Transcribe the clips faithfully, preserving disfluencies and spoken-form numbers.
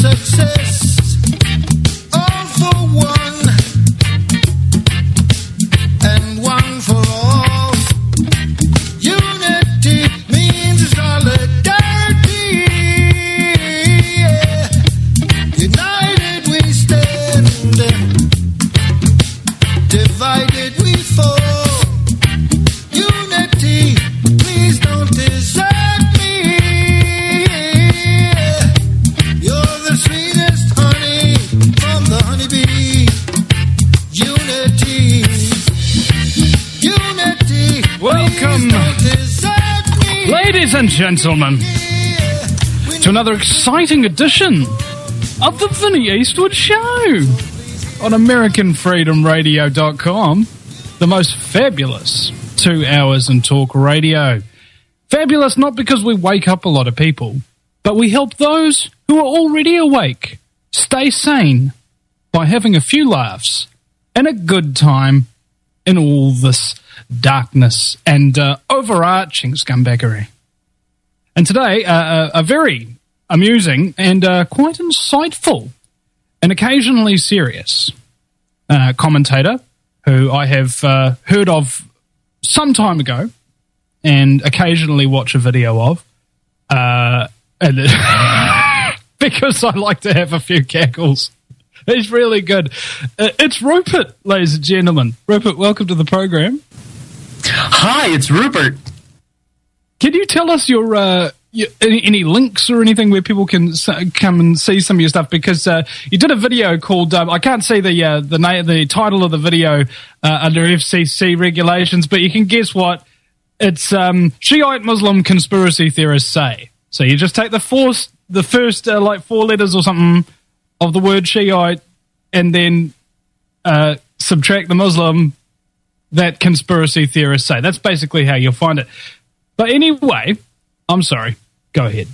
success, all for one, and one for all. Unity means solidarity. Yeah. United we stand, divided we fall. Unity, please don't desert me. You're the sweetest honey from the honeybee. Unity, unity. Welcome, ladies and gentlemen, to another exciting edition of the Vinnie Eastwood Show on American Freedom Radio dot com, the most fabulous two hours in talk radio. Fabulous not because we wake up a lot of people, but we help those who are already awake stay sane by having a few laughs and a good time in all this darkness and uh, overarching scumbaggery. And today, uh, a very amusing and uh, quite insightful and occasionally serious uh, commentator who I have uh, heard of some time ago and occasionally watch a video of, uh, and because I like to have a few cackles. He's really good. Uh, it's Rupert, ladies and gentlemen. Rupert, welcome to the program. Hi, it's Rupert. Can you tell us your, uh, your any, any links or anything where people can s- come and see some of your stuff? Because uh, you did a video called um, I can't see the uh, the na- the title of the video uh, under F C C regulations, but you can guess what it's um, Shiite Muslim conspiracy theorists say. So you just take the four, the first uh, like four letters or something of the word Shiite, and then uh, subtract the Muslim that conspiracy theorists say. That's basically how you'll find it. But anyway, I'm sorry. Go ahead.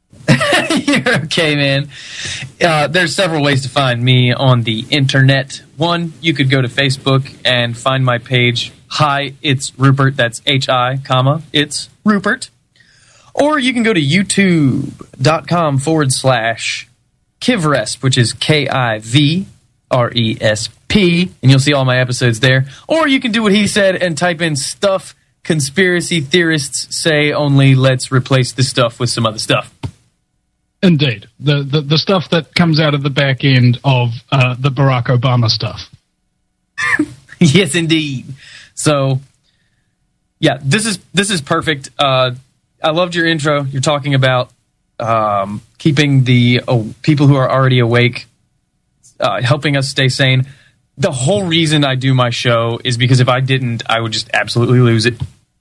You're okay, man. Uh, there's several ways to find me on the internet. One, you could go to Facebook and find my page. Hi, it's Rupert. That's H I, comma, it's Rupert. Or you can go to youtube.com forward slash Kivresp, which is K I V R E S P, and you'll see all my episodes there. Or you can do what he said and type in stuff conspiracy theorists say, only let's replace the stuff with some other stuff. Indeed. The the, the stuff that comes out of the back end of uh, the Barack Obama stuff. Yes, indeed. So, yeah, this is this is perfect. Uh, I loved your intro. You're talking about um, keeping the uh, people who are already awake, uh, helping us stay sane. The whole reason I do my show is because if I didn't, I would just absolutely lose it.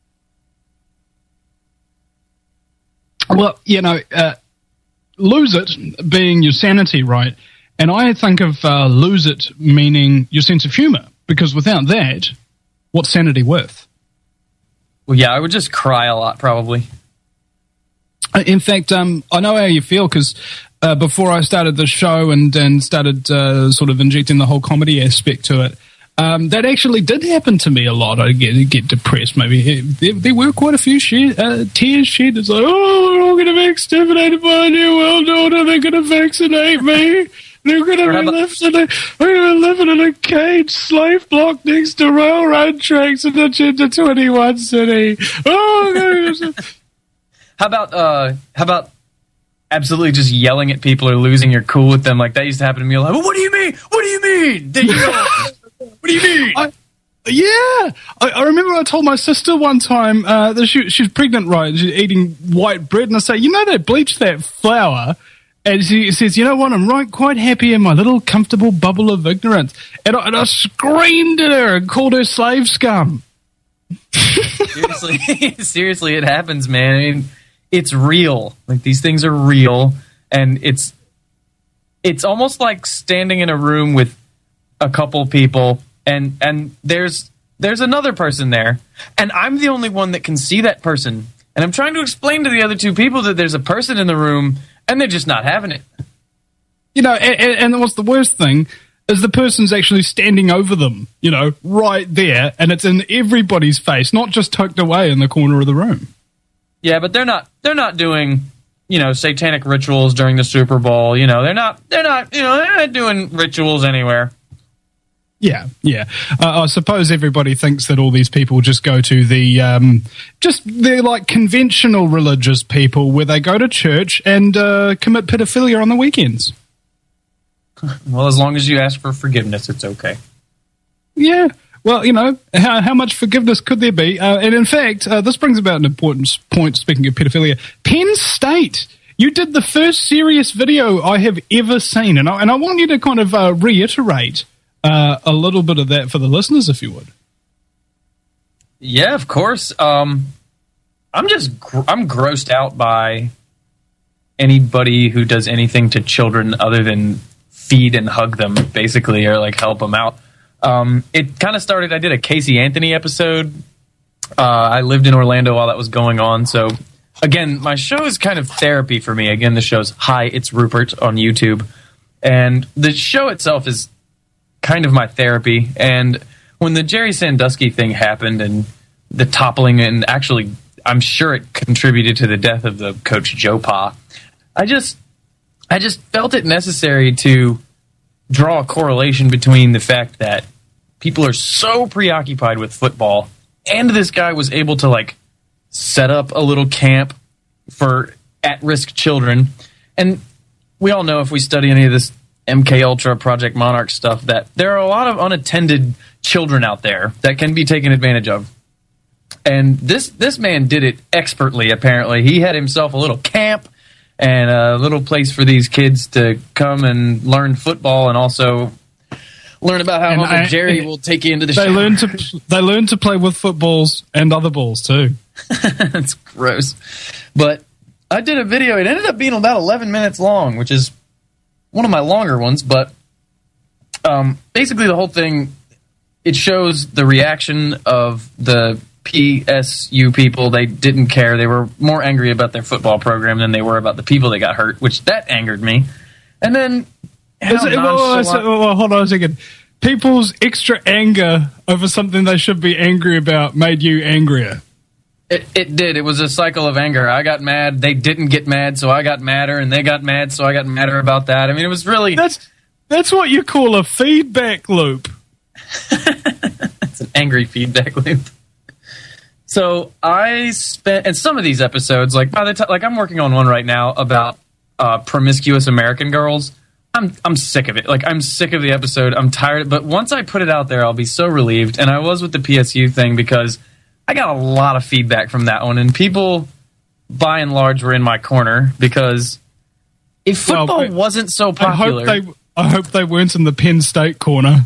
Well, you know, uh, lose it being your sanity, right? And I think of uh, lose it meaning your sense of humor, because without that, what's sanity worth? Well, yeah, I would just cry a lot, probably. In fact, um, I know how you feel, because uh, before I started the show and, and started uh, sort of injecting the whole comedy aspect to it, um, that actually did happen to me a lot. I get get depressed. Maybe there, there were quite a few shed, uh, tears shed. It's like, oh, we're all going to be exterminated by a new world order. They're going to vaccinate me. They're going to live in a, we're going to live in a cage slave block next to railroad tracks in the Agenda twenty-one city. Oh, how about uh, how about absolutely just yelling at people or losing your cool with them? Like that used to happen to me. Like, well, what do you mean? What do you mean? Did you know? What do you mean? I, yeah, I, I remember I told my sister one time uh, that she, she's pregnant, right? She's eating white bread, and I say, you know, they bleach that flour. And she says, you know what, I'm right quite happy in my little comfortable bubble of ignorance. And I, and I screamed at her and called her slave scum. Seriously, seriously, it happens, man. I mean, it's real. Like, these things are real. And it's it's almost like standing in a room with a couple people, and, and there's there's another person there. And I'm the only one that can see that person. And I'm trying to explain to the other two people that there's a person in the room, and they're just not having it. You know, and, and what's the worst thing is the person's actually standing over them, you know, right there, and it's in everybody's face, not just tucked away in the corner of the room. Yeah, but they're not they're not doing you know, satanic rituals during the Super Bowl. You know, they're not, they're not, you know, they're not doing rituals anywhere. Yeah, yeah. Uh, I suppose everybody thinks that all these people just go to the, um, just they're like conventional religious people where they go to church and uh, commit pedophilia on the weekends. Well, as long as you ask for forgiveness, it's okay. Yeah. Well, you know, how, how much forgiveness could there be? Uh, and in fact, uh, this brings about an important point, speaking of pedophilia. Penn State, you did the first serious video I have ever seen, and I, and I want you to kind of uh, reiterate uh, a little bit of that for the listeners, if you would. Yeah, of course. Um, I'm just, gr- I'm grossed out by anybody who does anything to children other than feed and hug them, basically, or like help them out. Um, it kind of started, I did a Casey Anthony episode. Uh, I lived in Orlando while that was going on. So again, my show is kind of therapy for me. Again, the show's Hi, It's Rupert on YouTube. And the show itself is kind of my therapy. And when the Jerry Sandusky thing happened and the toppling, and actually, I'm sure it contributed to the death of the coach Joe Pa, I just, I just felt it necessary to draw a correlation between the fact that people are so preoccupied with football, and this guy was able to like set up a little camp for at-risk children. And we all know, if we study any of this M K Ultra, Project Monarch stuff, that there are a lot of unattended children out there that can be taken advantage of. And this this man did it expertly, apparently. He had himself a little camp and a little place for these kids to come and learn football, and also learn about how And Uncle I- Jerry will take you into the They shower. learn to they learn to play with footballs and other balls too. That's gross. But I did a video. It ended up being about eleven minutes long, which is one of my longer ones. But um, basically, the whole thing, it shows the reaction of the P S U people. They didn't care. They were more angry about their football program than they were about the people that got hurt, which that angered me. And then, how Is it, well, nonchalant- so- well, hold on a second. People's extra anger over something they should be angry about made you angrier. It, it did. It was a cycle of anger. I got mad. They didn't get mad, so I got madder, and they got mad, so I got madder about that. I mean, it was really... That's that's what you call a feedback loop. It's an angry feedback loop. So I spent, and some of these episodes, like by the time, like I'm working on one right now about uh, promiscuous American girls. I'm I'm sick of it. Like I'm sick of the episode. I'm tired. But once I put it out there, I'll be so relieved. And I was with the P S U thing because I got a lot of feedback from that one, and people, by and large, were in my corner because if Well, football I- wasn't so I popular, hope they I hope they weren't in the Penn State corner.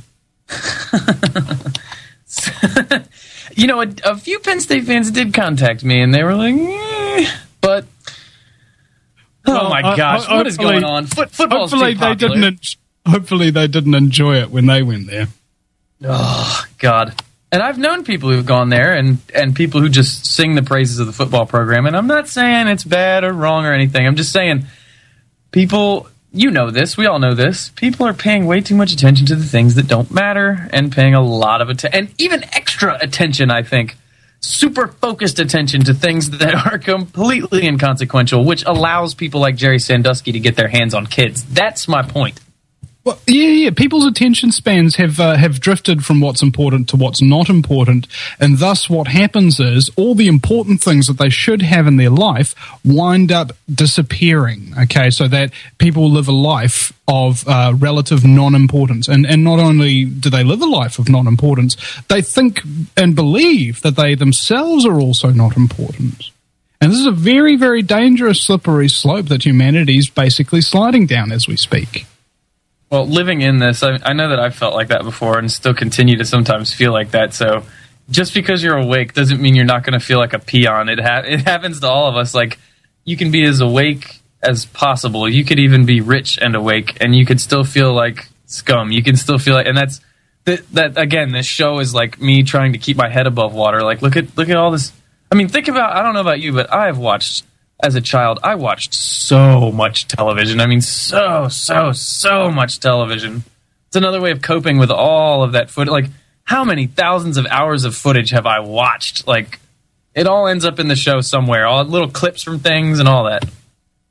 you know, a, a few Penn State fans did contact me, and they were like, eh. but oh Well, my I- gosh, I- what is hopefully- going on? Foot, football's Hopefully too they popular. didn't. en- Hopefully they didn't enjoy it when they went there. Oh God! And I've known people who've gone there, and and people who just sing the praises of the football program. And I'm not saying it's bad or wrong or anything. I'm just saying people. You know this. We all know this. People are paying way too much attention to the things that don't matter, and paying a lot of attention, and even extra attention. I think super focused attention to things that are completely inconsequential, which allows people like Jerry Sandusky to get their hands on kids. That's my point. Well, yeah, yeah. People's attention spans have uh, have drifted from what's important to what's not important, and thus what happens is all the important things that they should have in their life wind up disappearing. Okay, so that people live a life of uh, relative non-importance, and and not only do they live a life of non-importance, they think and believe that they themselves are also not important. And this is a very, very dangerous, slippery slope that humanity is basically sliding down as we speak. Well, living in this, I, I know that I've felt like that before and still continue to sometimes feel like that. So just because you're awake doesn't mean you're not going to feel like a peon. It, ha- it happens to all of us. Like, you can be as awake as possible. You could even be rich and awake, and you could still feel like scum. You can still feel like, and that's, that, that again, this show is like me trying to keep my head above water. Like, look at, look at all this. I mean, think about, I don't know about you, but I have watched, as a child, I watched so much television. I mean, so, so, so much television. It's another way of coping with all of that footage. Like, how many thousands of hours of footage have I watched? Like, it all ends up in the show somewhere. All little clips from things and all that.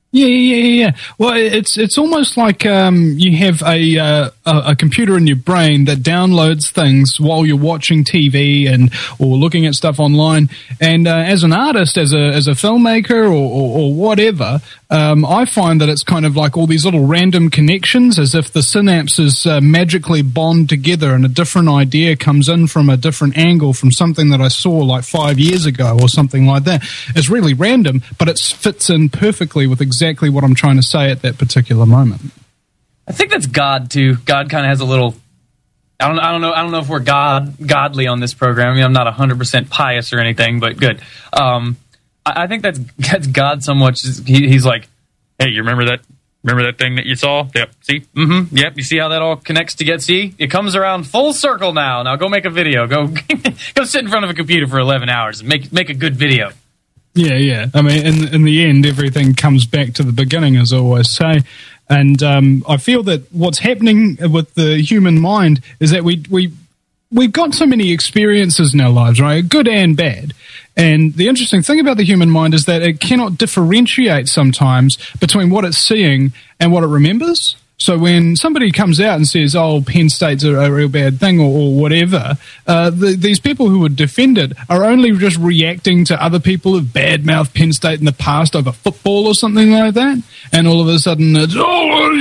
Yeah, yeah, yeah, yeah. Well, it's it's almost like um, you have a, uh, a a computer in your brain that downloads things while you're watching T V and or looking at stuff online. And uh, as an artist, as a as a filmmaker or, or, or whatever, um, I find that it's kind of like all these little random connections, as if the synapses uh, magically bond together, and a different idea comes in from a different angle from something that I saw like five years ago or something like that. It's really random, but it fits in perfectly with exactly exactly what I'm trying to say at that particular moment. I think that's God too. God kind of has a little. I don't. I don't know. I don't know if we're God godly on this program. I mean, I'm not one hundred percent pious or anything, but good. Um, I, I think that's that's God so much. He, he's like, hey, you remember that? Remember that thing that you saw? Yep. See? Mm-hmm. Yep. You see how that all connects to get? See? It comes around full circle now. Now go make a video. Go go sit in front of a computer for eleven hours and make make a good video. Yeah, yeah. I mean, in in the end, everything comes back to the beginning, as I always say. And um, I feel that what's happening with the human mind is that we we we've got so many experiences in our lives, right? Good and bad. And the interesting thing about the human mind is that it cannot differentiate sometimes between what it's seeing and what it remembers. So when somebody comes out and says, oh, Penn State's a, a real bad thing or, or whatever, uh, the, these people who would defend it are only just reacting to other people who've badmouthed Penn State in the past over football or something like that. And all of a sudden it's, oh,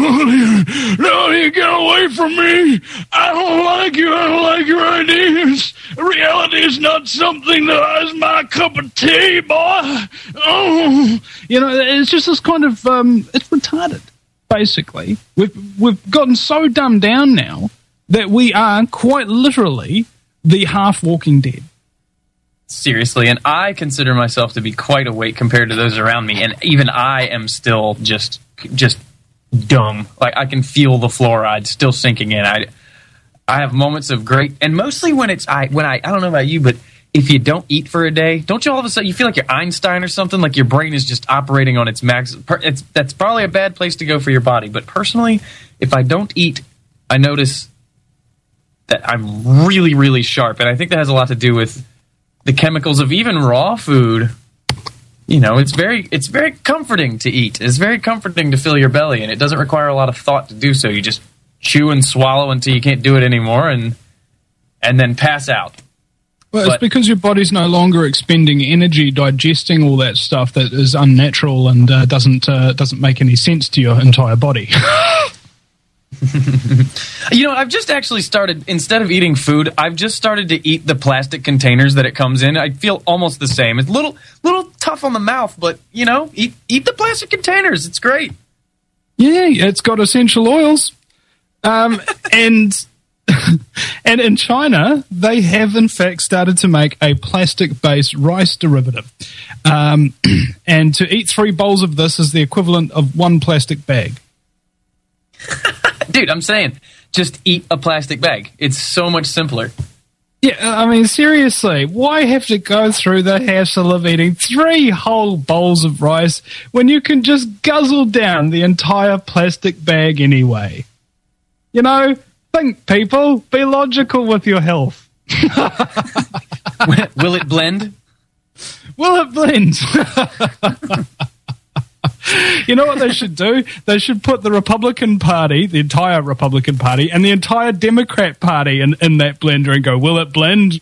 no, you get away from me. I don't like you. I don't like your ideas. Reality is not something that is my cup of tea, boy. Oh, you know, it's just this kind of, um, it's retarded. Basically, we've we've gotten so dumbed down now that we are quite literally the half Walking Dead. Seriously, and I consider myself to be quite awake compared to those around me, and even I am still just just dumb. Like I can feel the fluoride still sinking in. I I have moments of great, and mostly when it's I when I I don't know about you, but if you don't eat for a day, don't you all of a sudden you feel like you're Einstein or something? Like your brain is just operating on its max. It's, that's probably a bad place to go for your body. But personally, if I don't eat, I notice that I'm really, really sharp. And I think that has a lot to do with the chemicals of even raw food. You know, it's very, it's very comforting to eat. It's very comforting to fill your belly, and it doesn't require a lot of thought to do so. You just chew and swallow until you can't do it anymore, and and then pass out. Well, But- it's because your body's no longer expending energy digesting all that stuff that is unnatural and uh, doesn't uh, doesn't make any sense to your entire body. You know, I've just actually started, instead of eating food, I've just started to eat the plastic containers that it comes in. I feel almost the same. It's a little, little tough on the mouth, but, you know, eat, eat the plastic containers. It's great. Yeah, it's got essential oils. Um, and... And in China, they have in fact started to make a plastic-based rice derivative. Um, and to eat three bowls of this is the equivalent of one plastic bag. Dude, I'm saying, just eat a plastic bag. It's so much simpler. Yeah, I mean, seriously, why have to go through the hassle of eating three whole bowls of rice when you can just guzzle down the entire plastic bag anyway? You know... Think, people. Be logical with your health. Will it blend? Will it blend? You know what they should do? They should put the Republican Party, the entire Republican Party, and the entire Democrat Party in, in that blender and go, will it blend?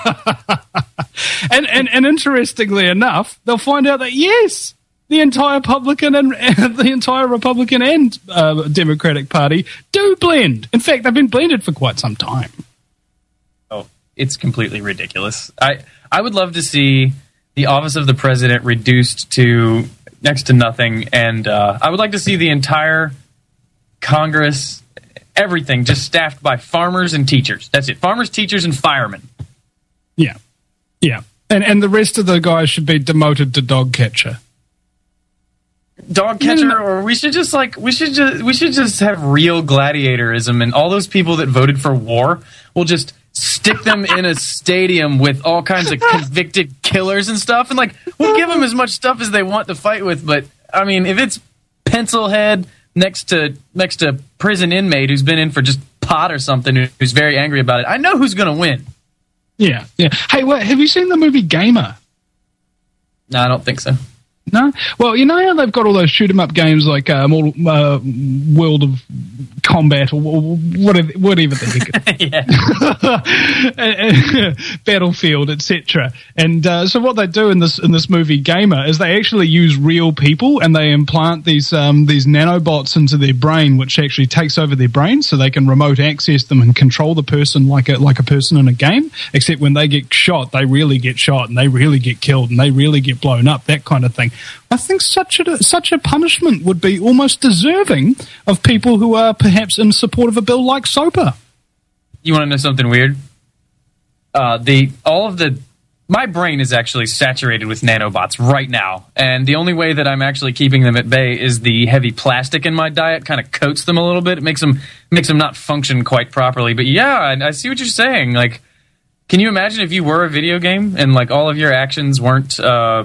and, and, and interestingly enough, they'll find out that, yes, the entire Republican and, and the entire Republican and uh, Democratic Party do blend. In fact, they've been blended for quite some time. Oh, it's completely ridiculous. I I would love to see the office of the president reduced to next to nothing, and uh, I would like to see the entire Congress, everything, just staffed by farmers and teachers. That's it. Farmers, teachers, and firemen. Yeah, yeah, and and the rest of the guys should be demoted to dog catcher. Dog catcher, or we should just like we should just we should just have real gladiatorism, and all those people that voted for war, we'll just stick them in a stadium with all kinds of convicted killers and stuff, and like we'll give them as much stuff as they want to fight with. But I mean, if it's Pencilhead next to next to prison inmate who's been in for just pot or something, who's very angry about it, I know who's going to win. Yeah, yeah. Hey, what, have you seen the movie Gamer? No, I don't think so. No? Well, you know how they've got all those shoot-em-up games like um, all, uh, World of Combat or whatever, whatever the heck. Battlefield, et cetera. And uh, so what they do in this in this movie Gamer is they actually use real people and they implant these um, these nanobots into their brain, which actually takes over their brain, so they can remote access them and control the person like a like a person in a game. Except when they get shot, they really get shot and they really get killed and they really get blown up. That kind of thing. I think such a such a punishment would be almost deserving of people who are perhaps in support of a bill like SOPA. You want to know something weird? Uh, the all of the my brain is actually saturated with nanobots right now, and the only way that I'm actually keeping them at bay is the heavy plastic in my diet kind of coats them a little bit. It makes them makes them not function quite properly. But yeah, I, I see what you're saying. Like, can you imagine if you were a video game and like all of your actions weren't? Uh,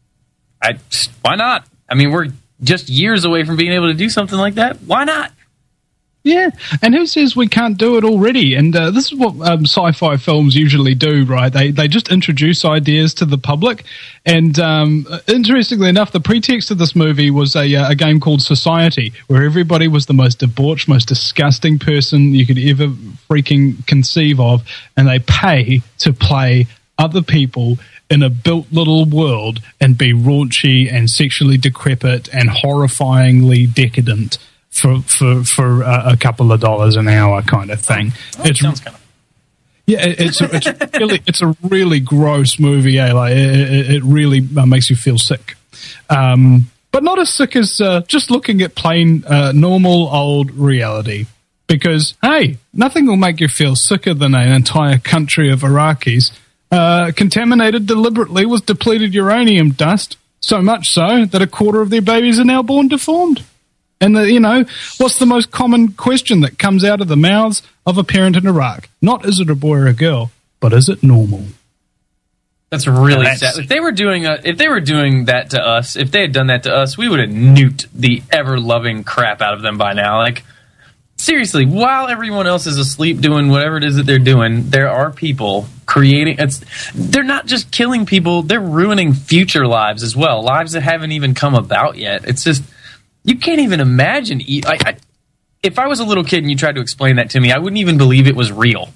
I, why not? I mean, we're just years away from being able to do something like that. Why not? Yeah, and who says we can't do it already? And uh, this is what um, sci-fi films usually do, right? They they just introduce ideas to the public. And um, interestingly enough, the pretext of this movie was a, uh, a game called Society, where everybody was the most debauched, most disgusting person you could ever freaking conceive of, and they pay to play other people in a built little world and be raunchy and sexually decrepit and horrifyingly decadent for for for uh, a couple of dollars an hour kind of thing. Oh, it sounds kind of yeah, it, it's a, it's really it's a really gross movie. Eh? Like it, it really uh, makes you feel sick, um, but not as sick as uh, just looking at plain uh, normal old reality. Because hey, nothing will make you feel sicker than an entire country of Iraqis Uh, contaminated deliberately with depleted uranium dust, so much so that a quarter of their babies are now born deformed. And, the, you know, what's the most common question that comes out of the mouths of a parent in Iraq? Not is it a boy or a girl, but is it normal? That's really That's, sad. If they were doing a, if they were doing that to us, if they had done that to us, we would have nuked the ever-loving crap out of them by now. Like, seriously, while everyone else is asleep doing whatever it is that they're doing, there are people creating. It's, they're not just killing people; they're ruining future lives as well, lives that haven't even come about yet. It's just you can't even imagine. I, I, if I was a little kid and you tried to explain that to me, I wouldn't even believe it was real.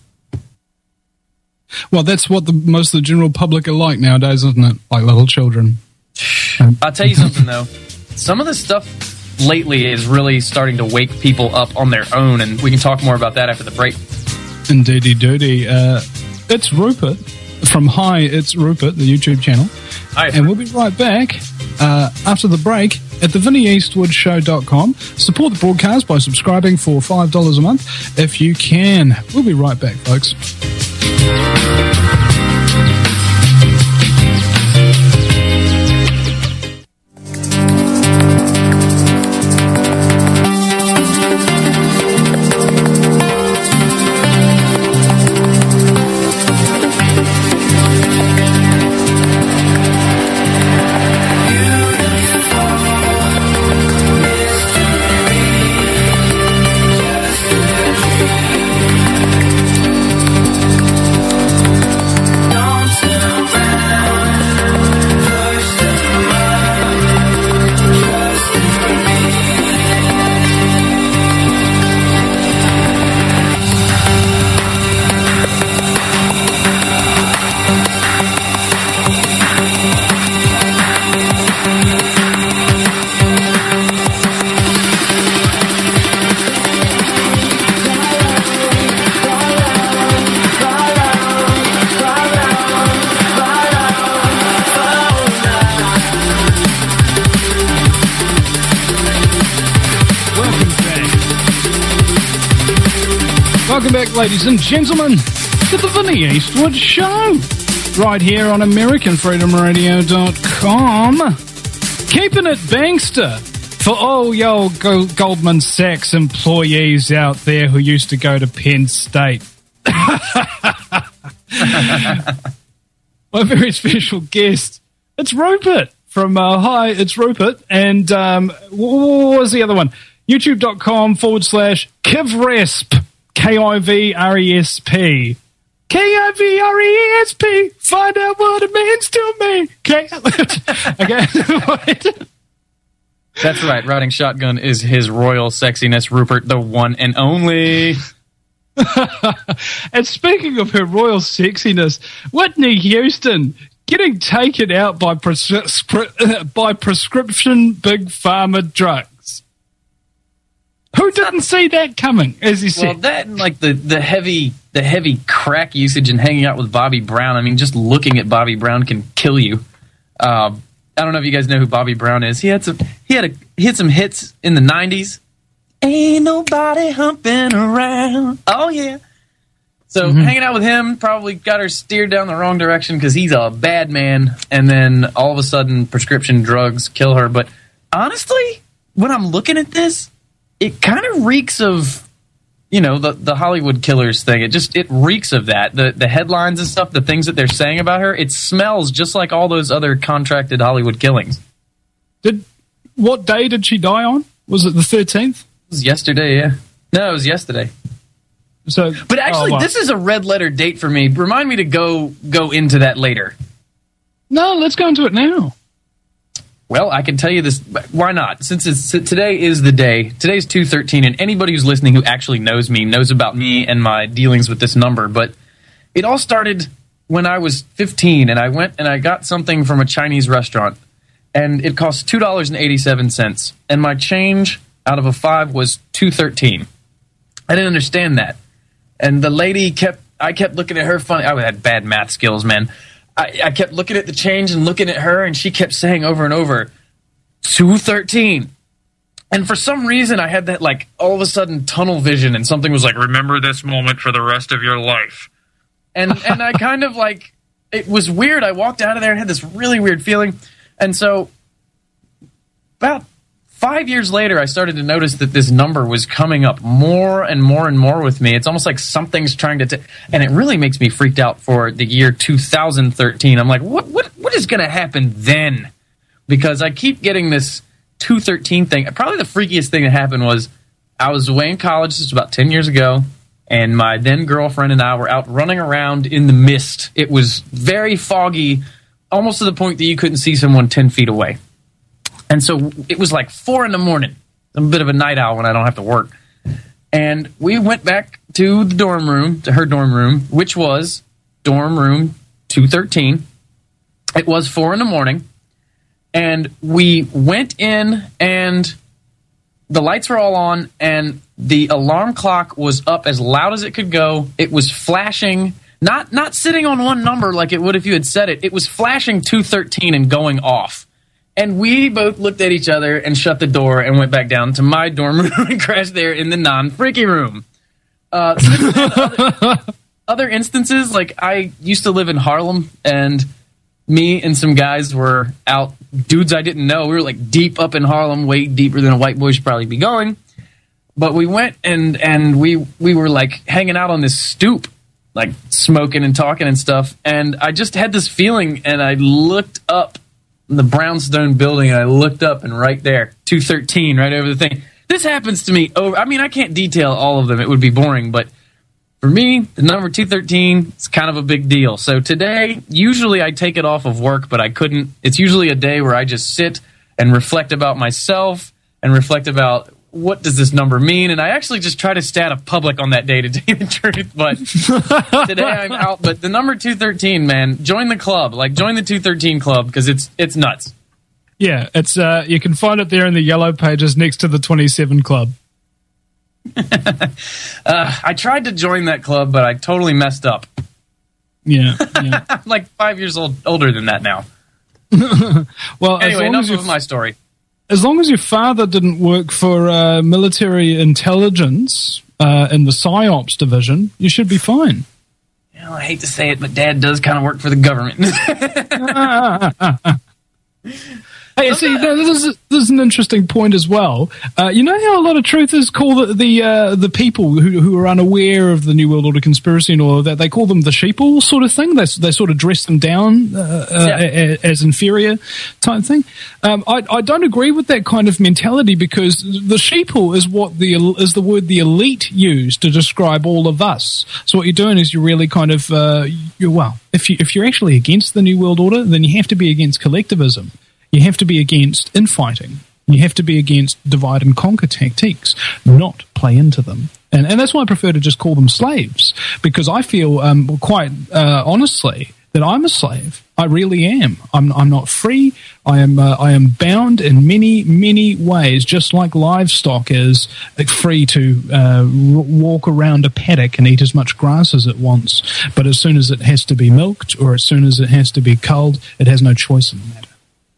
Well, that's what the most of the general public are like nowadays, isn't it? Like little children. I'll tell you something though. Some of the stuff lately is really starting to wake people up on their own, and we can talk more about that after the break. Indeedy doody. Uh, it's Rupert from Hi, It's Rupert, the YouTube channel. Hi, and we'll be right back uh, after the break at the vinnie eastwood show dot com. Support the broadcast by subscribing for five dollars a month if you can. We'll be right back, folks. Welcome back, ladies and gentlemen, to the Vinnie Eastwood Show, right here on American Freedom Radio dot com. Keeping it bankster for all your Goldman Sachs employees out there who used to go to Penn State. My very special guest, it's Rupert from uh, Hi, It's Rupert, and um, what was the other one? YouTube.com forward slash Kivresp. K I V R E S P. K I V R E S P. Find out what it means to me. K- okay. That's right. Riding shotgun is his royal sexiness, Rupert, the one and only. And speaking of her royal sexiness, Whitney Houston getting taken out by prescri- by prescription big pharma drugs. Who didn't see that coming? As you said, well, that and like the, the heavy the heavy crack usage and hanging out with Bobby Brown. I mean, just looking at Bobby Brown can kill you. Uh, I don't know if you guys know who Bobby Brown is. He had some he had a he had some hits in the nineties. Ain't nobody humping around. Oh, yeah. So mm-hmm. hanging out with him probably got her steered down the wrong direction because he's a bad man. And then all of a sudden, prescription drugs kill her. But honestly, when I'm looking at this, it kind of reeks of, you know, the, the Hollywood killers thing. It just, it reeks of that. The, the headlines and stuff, the things that they're saying about her, it smells just like all those other contracted Hollywood killings. Did What day did she die on? Was it the thirteenth? It was yesterday, yeah. No, it was yesterday. So, but actually, oh, well. This is a red letter date for me. Remind me to go go into that later. No, let's go into it now. Well, I can tell you this. Why not? Since it's, today is the day. Today's two thirteen, and anybody who's listening who actually knows me knows about me and my dealings with this number. But it all started when I was fifteen, and I went and I got something from a Chinese restaurant, and it cost two dollars and eighty-seven cents, and my change out of a five was two thirteen. I didn't understand that. And the lady kept, I kept looking at her funny. I had bad math skills, man. I, I kept looking at the change and looking at her, and she kept saying over and over, two thirteen. And for some reason, I had that, like, all of a sudden tunnel vision, and something was like, remember this moment for the rest of your life. And and I kind of, like, it was weird. I walked out of there and had this really weird feeling. And so, about Five years later, I started to notice that this number was coming up more and more and more with me. It's almost like something's trying to... T- and it really makes me freaked out for the year two thousand thirteen. I'm like, what what what is going to happen then? Because I keep getting this two thirteen thing. Probably the freakiest thing that happened was I was away in college. This was about ten years ago. And my then-girlfriend and I were out running around in the mist. It was very foggy, almost to the point that you couldn't see someone ten feet away. And so it was like four in the morning. I'm a bit of a night owl when I don't have to work. And we went back to the dorm room, to her dorm room, which was dorm room two thirteen. It was four in the morning. And we went in, and the lights were all on, and the alarm clock was up as loud as it could go. It was flashing, not not sitting on one number like it would if you had said it. It was flashing two thirteen and going off. And we both looked at each other and shut the door and went back down to my dorm room and crashed there in the non-freaky room. Uh, other, other instances, like I used to live in Harlem, and me and some guys were out, dudes I didn't know. We were like deep up in Harlem, way deeper than a white boy should probably be going. But we went and, and we we were like hanging out on this stoop, like smoking and talking and stuff. And I just had this feeling, and I looked up the brownstone building, and I looked up, and right there, two thirteen, right over the thing. This happens to me over. I mean, I can't detail all of them; it would be boring. But for me, the number two thirteen is kind of a big deal. So today, usually I take it off of work, but I couldn't. It's usually a day where I just sit and reflect about myself and reflect about what does this number mean. And I actually just try to stay out of public on that day, to tell you the truth. But today I'm out. But the number two thirteen, man, join the club. Like, join the two thirteen club, because it's it's nuts. Yeah, it's uh, you can find it there in the yellow pages next to the twenty-seven club. uh, I tried to join that club, but I totally messed up. Yeah, yeah. I'm like five years old, older than that now. Well, anyway, as long enough as of my story. As long as your father didn't work for uh, military intelligence uh, in the PsyOps division, you should be fine. You know, I hate to say it, but Dad does kind of work for the government. Hey, see, no, this is this is an interesting point as well. Uh, you know how a lot of truthers call the the, uh, the people who who are unaware of the New World Order conspiracy and all of that, they call them the sheeple sort of thing. They they sort of dress them down uh, yeah. uh, as inferior type thing. Um, I I don't agree with that kind of mentality, because the sheeple is what the is the word the elite use to describe all of us. So what you're doing is you're really kind of uh, you're well, if you if you're actually against the New World Order, then you have to be against collectivism. You have to be against infighting. You have to be against divide and conquer tactics, not play into them. And and that's why I prefer to just call them slaves, because I feel um, quite uh, honestly that I'm a slave. I really am. I'm I'm not free. I am uh, I am bound in many many ways, just like livestock is free to uh, walk around a paddock and eat as much grass as it wants. But as soon as it has to be milked, or as soon as it has to be culled, it has no choice in the matter.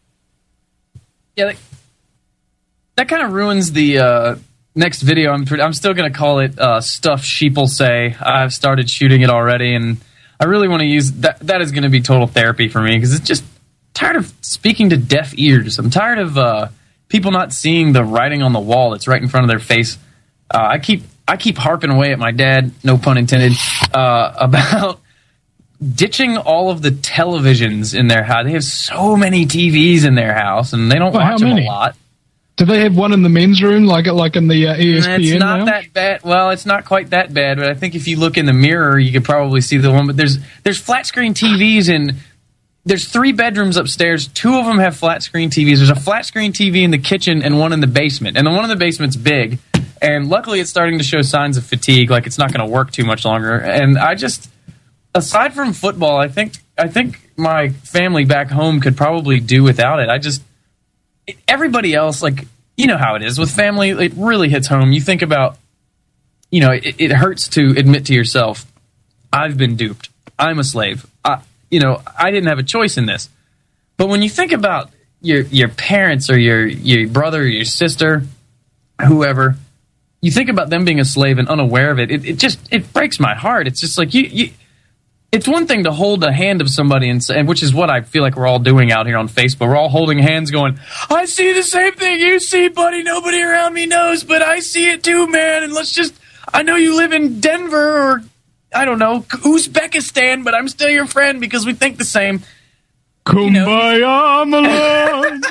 Yeah, that, that kind of ruins the uh, next video. I'm I'm still going to call it uh, Stuff Sheeple Say. I've started shooting it already, and I really want to use that. That is going to be total therapy for me, because it's just tired of speaking to deaf ears. I'm tired of uh, people not seeing the writing on the wall that's right in front of their face. Uh, I keep I keep harping away at my dad, no pun intended, uh, about ditching all of the televisions in their house. They have so many T Vs in their house, and they don't well, watch them a lot. Do they have one in the men's room, like like in the uh, E S P N? It's not lounge? that bad. Well, it's not quite that bad, but I think if you look in the mirror, you could probably see the one. But there's there's flat screen T Vs in. There's three bedrooms upstairs. Two of them have flat screen T Vs. There's a flat screen T V in the kitchen and one in the basement. And the one in the basement's big. And luckily, it's starting to show signs of fatigue. Like, it's not going to work too much longer. And I just, aside from football, I think I think my family back home could probably do without it. I just, it, everybody else, like, you know how it is with family. It really hits home. You think about, you know, it, it hurts to admit to yourself, I've been duped. I'm a slave. I, you know, I didn't have a choice in this. But when you think about your your parents or your your brother or your sister, whoever, you think about them being a slave and unaware of it, it, it just, it breaks my heart. It's just like, you, you it's one thing to hold the hand of somebody, and, and which is what I feel like we're all doing out here on Facebook. We're all holding hands going, I see the same thing you see, buddy. Nobody around me knows, but I see it too, man. And let's just, I know you live in Denver or, I don't know, Uzbekistan, but I'm still your friend because we think the same. Kumbaya, you know. my love.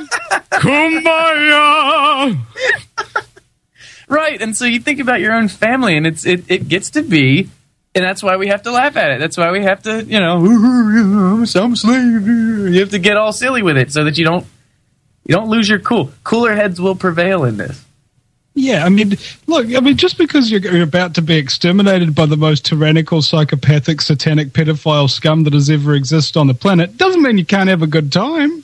Kumbaya. Right, and so you think about your own family, and it's it, it gets to be, and that's why we have to laugh at it. That's why we have to, you know, I'm some slave. You have to get all silly with it so that you don't you don't lose your cool. Cooler heads will prevail in this. Yeah, I mean, look, I mean, just because you're about to be exterminated by the most tyrannical, psychopathic, satanic, pedophile scum that has ever existed on the planet doesn't mean you can't have a good time.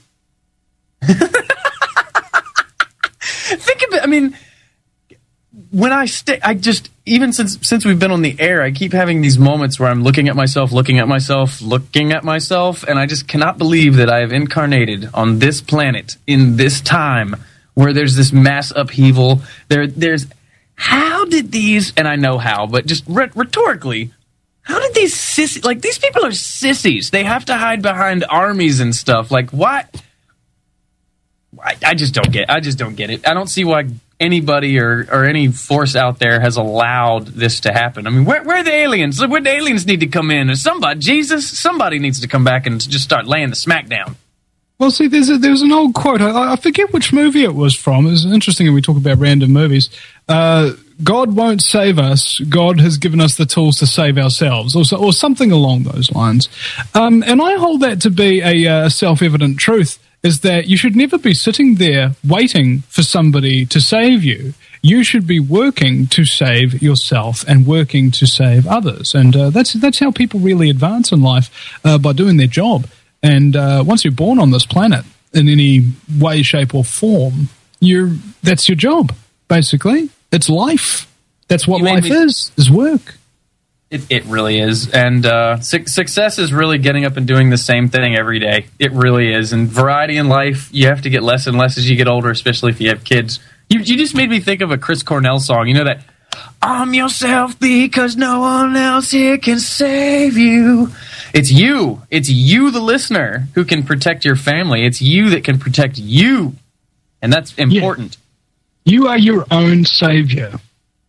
Think of it. I mean, when I stay, I just, even since since we've been on the air, I keep having these moments where I'm looking at myself, looking at myself, looking at myself, and I just cannot believe that I have incarnated on this planet in this time where there's this mass upheaval. There, there's, how did these, and I know how, but just rhetorically, how did these sissies, like, these people are sissies. They have to hide behind armies and stuff. Like, what? I, I just don't get, I just don't get it. I don't see why anybody or, or any force out there has allowed this to happen. I mean, where, where are the aliens? Where the aliens need to come in? Or somebody, Jesus, somebody needs to come back and just start laying the smack down. Well, see, there's a, there's an old quote. I, I forget which movie it was from. It's interesting when we talk about random movies. Uh, God won't save us. God has given us the tools to save ourselves, or, so, or something along those lines. Um, and I hold that to be a uh, self-evident truth, is that you should never be sitting there waiting for somebody to save you. You should be working to save yourself and working to save others. And uh, that's that's how people really advance in life, uh, by doing their job. And uh, once you're born on this planet in any way, shape, or form, you're that's your job, basically. It's life. That's what life me, is, is work. It, it really is. And uh, su- success is really getting up and doing the same thing every day. It really is. And variety in life, you have to get less and less as you get older, especially if you have kids. You, you just made me think of a Chris Cornell song. You know that, I'm yourself because no one else here can save you. It's you. It's you, the listener, who can protect your family. It's you that can protect you. And that's important. Yeah. You are your own savior.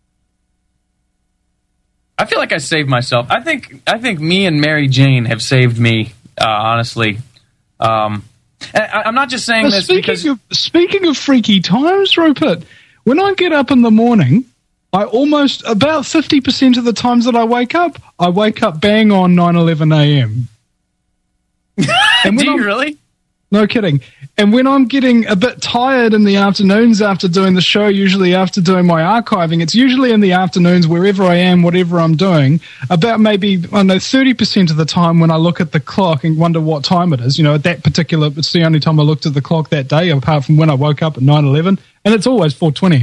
I feel like I saved myself. I think I think me and Mary Jane have saved me, uh, honestly. Um, I, I'm not just saying now, this speaking because... Of, speaking of freaky times, Rupert, when I get up in the morning, I almost, about fifty percent of the times that I wake up, I wake up bang on nine eleven a.m. Do you I'm, really? No kidding. And when I'm getting a bit tired in the afternoons after doing the show, usually after doing my archiving, it's usually in the afternoons wherever I am, whatever I'm doing, about maybe, I don't know, thirty percent of the time when I look at the clock and wonder what time it is. You know, at that particular, it's the only time I looked at the clock that day, apart from when I woke up at nine eleven, and it's always four twenty.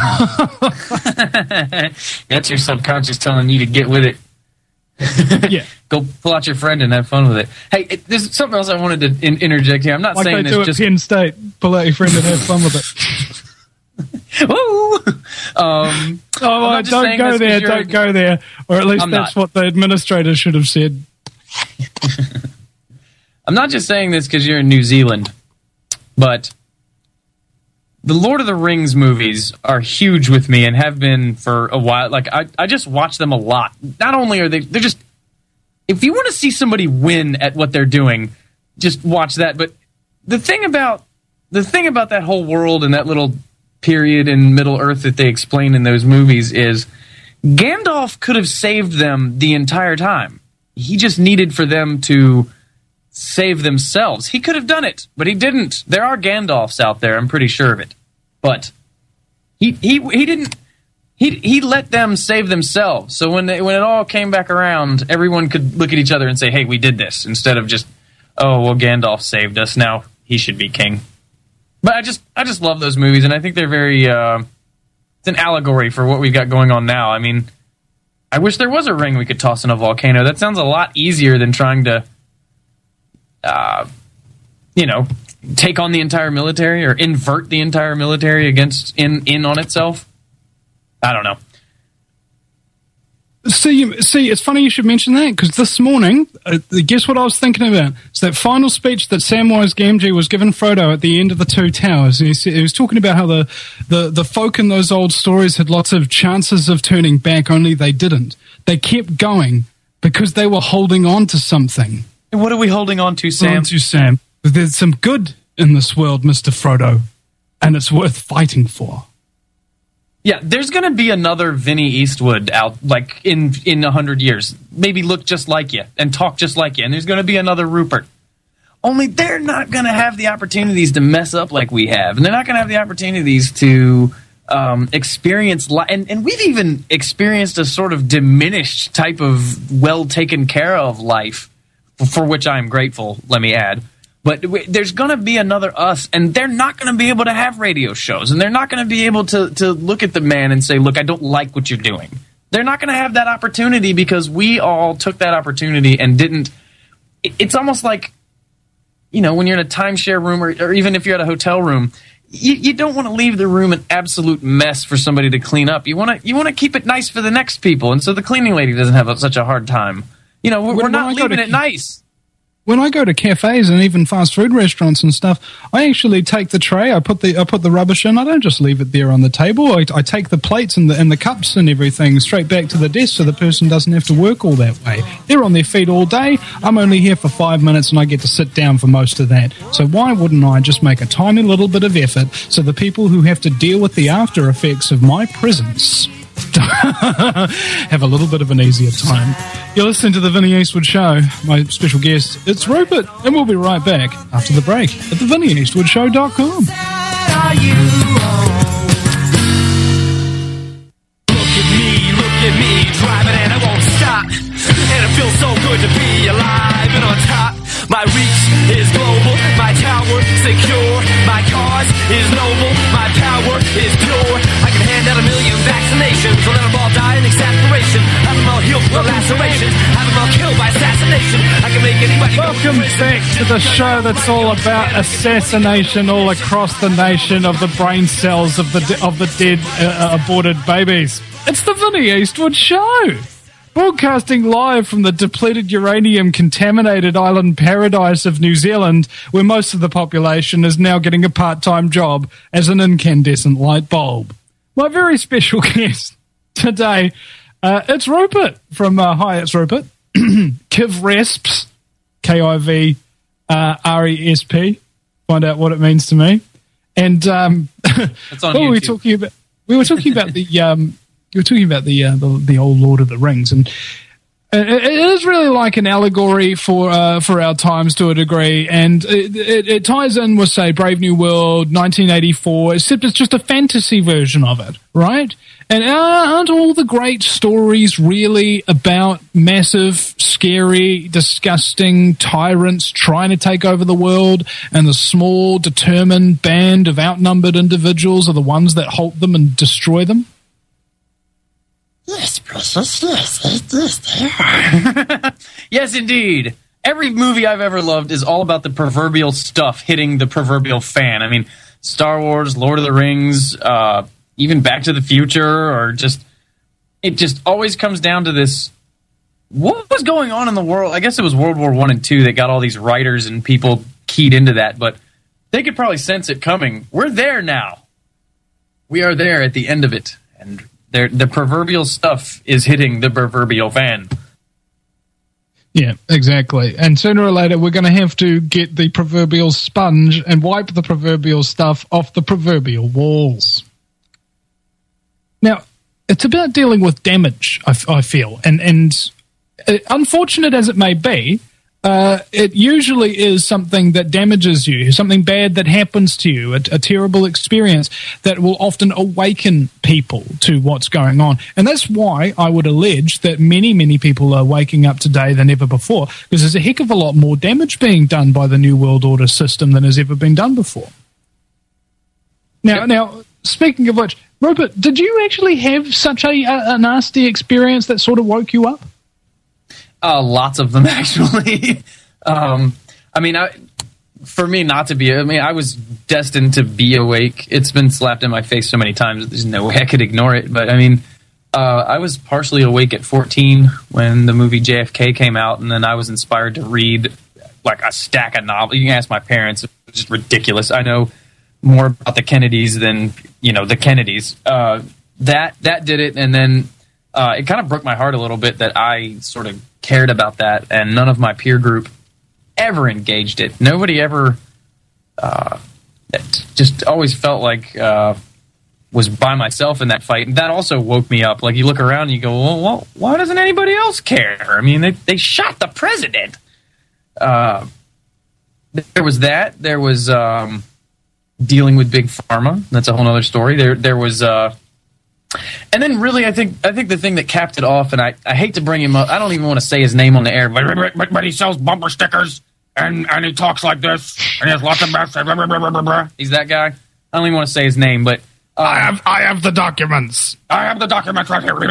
That's your subconscious telling you to get with it. Yeah. Go pull out your friend and have fun with it. Hey, it, there's something else I wanted to in, interject here. I'm not like saying they do this at just Penn State. Pull out your friend and have fun with it. Woo! Um, oh, well, don't go there. Don't go there. Or at least I'm that's not. what the administrator should have said. I'm not just saying this because you're in New Zealand, but the Lord of the Rings movies are huge with me and have been for a while. Like, I, I just watch them a lot. Not only are they, they're just, if you want to see somebody win at what they're doing, just watch that. But the thing about, the thing about that whole world and that little period in Middle Earth that they explain in those movies is Gandalf could have saved them the entire time. He just needed for them to save themselves. He could have done it, but he didn't. There are Gandalfs out there, I'm pretty sure of it. But he he he didn't he he let them save themselves. So when they, when it all came back around, everyone could look at each other and say, "Hey, we did this," instead of just, "Oh, well, Gandalf saved us. Now he should be king." But I just I just love those movies, and I think they're very uh, it's an allegory for what we've got going on now. I mean, I wish there was a ring we could toss in a volcano. That sounds a lot easier than trying to Uh, you know, take on the entire military or invert the entire military against in in on itself. I don't know. See, see, it's funny you should mention that because this morning, uh, guess what I was thinking about? It's that final speech that Samwise Gamgee was giving Frodo at the end of the Two Towers. He, he was talking about how the, the, the folk in those old stories had lots of chances of turning back, only they didn't. They kept going because they were holding on to something. What are we holding on to, Sam? On to Sam. There's some good in this world, Mister Frodo, and it's worth fighting for. Yeah, there's going to be another Vinny Eastwood out, like, in in a hundred years. Maybe look just like you and talk just like you. And there's going to be another Rupert. Only they're not going to have the opportunities to mess up like we have. And they're not going to have the opportunities to um, experience life. And, and we've even experienced a sort of diminished type of well-taken care of life, for which I am grateful, let me add. But there's going to be another us, and they're not going to be able to have radio shows, and they're not going to be able to, to look at the man and say, look, I don't like what you're doing. They're not going to have that opportunity because we all took that opportunity and didn't. It's almost like, you know, when you're in a timeshare room or, or even if you're at a hotel room, you, you don't want to leave the room an absolute mess for somebody to clean up. You want to you want to keep it nice for the next people, and so the cleaning lady doesn't have a, such a hard time. You know, we're, we're not leaving it nice. When I go to cafes and even fast food restaurants and stuff, I actually take the tray, I put the I put the rubbish in. I don't just leave it there on the table. I, I take the plates and the and the cups and everything straight back to the desk so the person doesn't have to work all that way. They're on their feet all day. I'm only here for five minutes and I get to sit down for most of that. So why wouldn't I just make a tiny little bit of effort so the people who have to deal with the after effects of my presence have a little bit of an easier time. You're listening to the Vinny Eastwood Show. My special guest, it's Rupert, and we'll be right back after the break at the vinny eastwood show dot com. Look at me, look at me, driving and I won't stop. And it feels so good to be alive and on top. My reach is global, my tower secure. My cause is noble, my power is pure. I can hand out a million vaccinations, so let them all die in exasperation. Have them all healed from lacerations, have them all killed by assassination. I can make anybody Welcome go back to the show that's all about assassination all across the nation of the brain cells of the of the dead uh, aborted babies. It's the Vinny Eastwood Show. Broadcasting live from the depleted uranium-contaminated island paradise of New Zealand, where most of the population is now getting a part-time job as an incandescent light bulb. My very special guest today, uh, it's Rupert from uh, Hi, it's Rupert. Kiv Resps, K I V uh, R E S P. Find out what it means to me. And um, it's on what were we YouTube. talking about? We were talking about the um, we were talking about the, uh, the the old Lord of the Rings, and it, it is really like an allegory for uh, for our times to a degree, and it, it, it ties in with, say, Brave New World, nineteen eighty-four, except it's just a fantasy version of it, right? And aren't all the great stories really about massive, scary, disgusting tyrants trying to take over the world, and the small, determined band of outnumbered individuals are the ones that halt them and destroy them? Yes, precious, yes, yes, yes, they are. Yes, indeed. Every movie I've ever loved is all about the proverbial stuff hitting the proverbial fan. I mean, Star Wars, Lord of the Rings, uh, even Back to the Future, or just, it just always comes down to this, what was going on in the world? I guess it was World War One and Two that got all these writers and people keyed into that, but they could probably sense it coming. We're there now. We are there at the end of it, and there, the proverbial stuff is hitting the proverbial fan. Yeah, exactly. And sooner or later, we're going to have to get the proverbial sponge and wipe the proverbial stuff off the proverbial walls. Now, it's about dealing with damage, I, I feel, and and uh, unfortunate as it may be, uh, it usually is something that damages you, something bad that happens to you, a, a terrible experience that will often awaken people to what's going on. And that's why I would allege that many, many people are waking up today than ever before, because there's a heck of a lot more damage being done by the New World Order system than has ever been done before. Now, yep. now, speaking of which, Rupert, did you actually have such a, a, a nasty experience that sort of woke you up? Uh, lots of them, actually. um, I mean, I, for me not to be, I mean, I was destined to be awake. It's been slapped in my face so many times that there's no way I could ignore it. But, I mean, uh, I was partially awake at fourteen when the movie J F K came out, and then I was inspired to read, like, a stack of novels. You can ask my parents. It's just ridiculous. I know more about the Kennedys than, you know, the Kennedys. Uh, that that did it, and then uh, it kind of broke my heart a little bit that I sort of cared about that, and none of my peer group ever engaged it. Nobody ever uh, just always felt like uh, was by myself in that fight, and that also woke me up. Like, you look around and you go, well, well why doesn't anybody else care? I mean, they, they shot the president. Uh, there was that. There was... Um, dealing with Big Pharma. That's a whole other story. There there was uh and then really I think I think the thing that capped it off, and I, I hate to bring him up, I don't even want to say his name on the air, but, but, but he sells bumper stickers and, and he talks like this and he has lots of blah, blah, blah, blah, blah. He's that guy. I don't even want to say his name, but uh, I have I have the documents. I have the documents right here.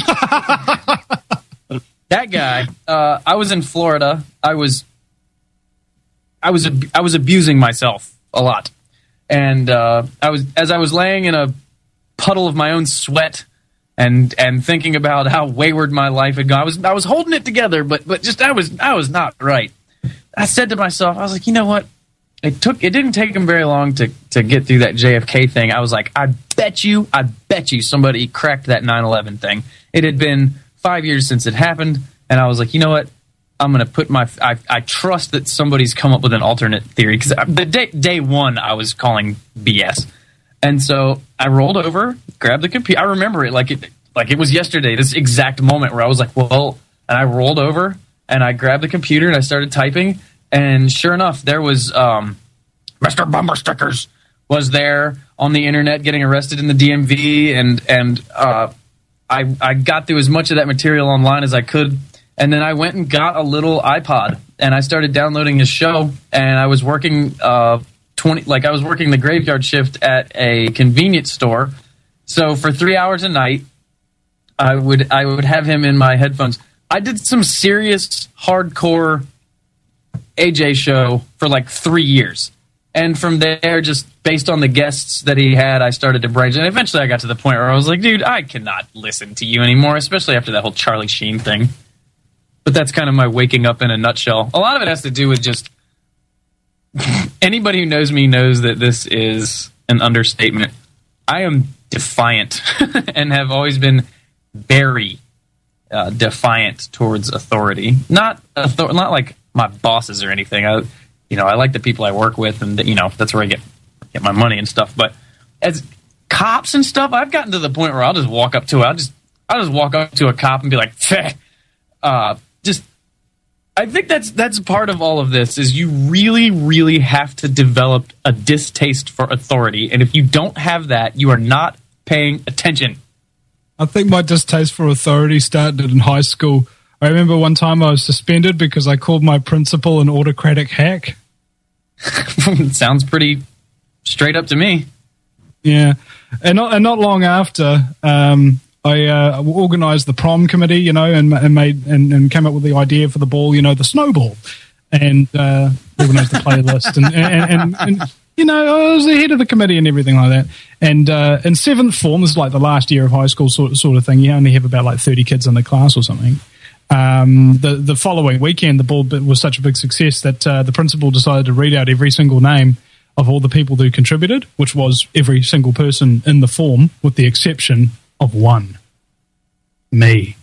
That guy, uh, I was in Florida. I was I was I was abusing myself a lot. And uh, I was, as I was laying in a puddle of my own sweat, and and thinking about how wayward my life had gone, I was I was holding it together, but but just I was I was not right. I said to myself, I was like, you know what? It took it didn't take him very long to to get through that J F K thing. I was like, I bet you, I bet you somebody cracked that nine eleven thing. It had been five years since it happened, and I was like, you know what? I'm going to put my... I, I trust that somebody's come up with an alternate theory. Because the day, day one, I was calling B S. And so I rolled over, grabbed the computer. I remember it like it like it was yesterday, this exact moment where I was like, well... And I rolled over, and I grabbed the computer, and I started typing. And sure enough, there was... Um, Mister Bumper Stickers was there on the internet getting arrested in the D M V. And, and uh, I, I got through as much of that material online as I could. And then I went and got a little iPod, and I started downloading his show. And I was working uh, twenty, like I was working the graveyard shift at a convenience store. So for three hours a night, I would I would have him in my headphones. I did some serious hardcore A J show for like three years, And from there, just based on the guests that he had, I started to branch. And eventually I got to the point where I was like, dude, I cannot listen to you anymore, especially after that whole Charlie Sheen thing. But that's kind of my waking up in a nutshell. A lot of it has to do with just anybody who knows me knows that this is an understatement. I am defiant and have always been very uh, defiant towards authority. Not author- not like my bosses or anything. I, you know, I like the people I work with, and you know that's where I get get my money and stuff. But as cops and stuff, I've gotten to the point where I'll just walk up to it. I'll just I'll just walk up to a cop and be like, Feh. uh, just. I think that's that's part of all of this is you really, really have to develop a distaste for authority, and if you don't have that, you are not paying attention. I think my distaste for authority started in high school. I remember one time I was suspended because I called my principal an autocratic hack. Sounds pretty straight up to me. Yeah, and not and not long after, um, I uh, organised the prom committee, you know, and, and made and, and came up with the idea for the ball, you know, the snowball, and uh, organised the playlist, and and, and and you know, I was the head of the committee and everything like that. And uh, in seventh form, this is like the last year of high school sort sort of thing. You only have about like thirty kids in the class or something. Um, the the following weekend, the ball bit was such a big success that uh, the principal decided to read out every single name of all the people who contributed, which was every single person in the form, with the exception of one, me.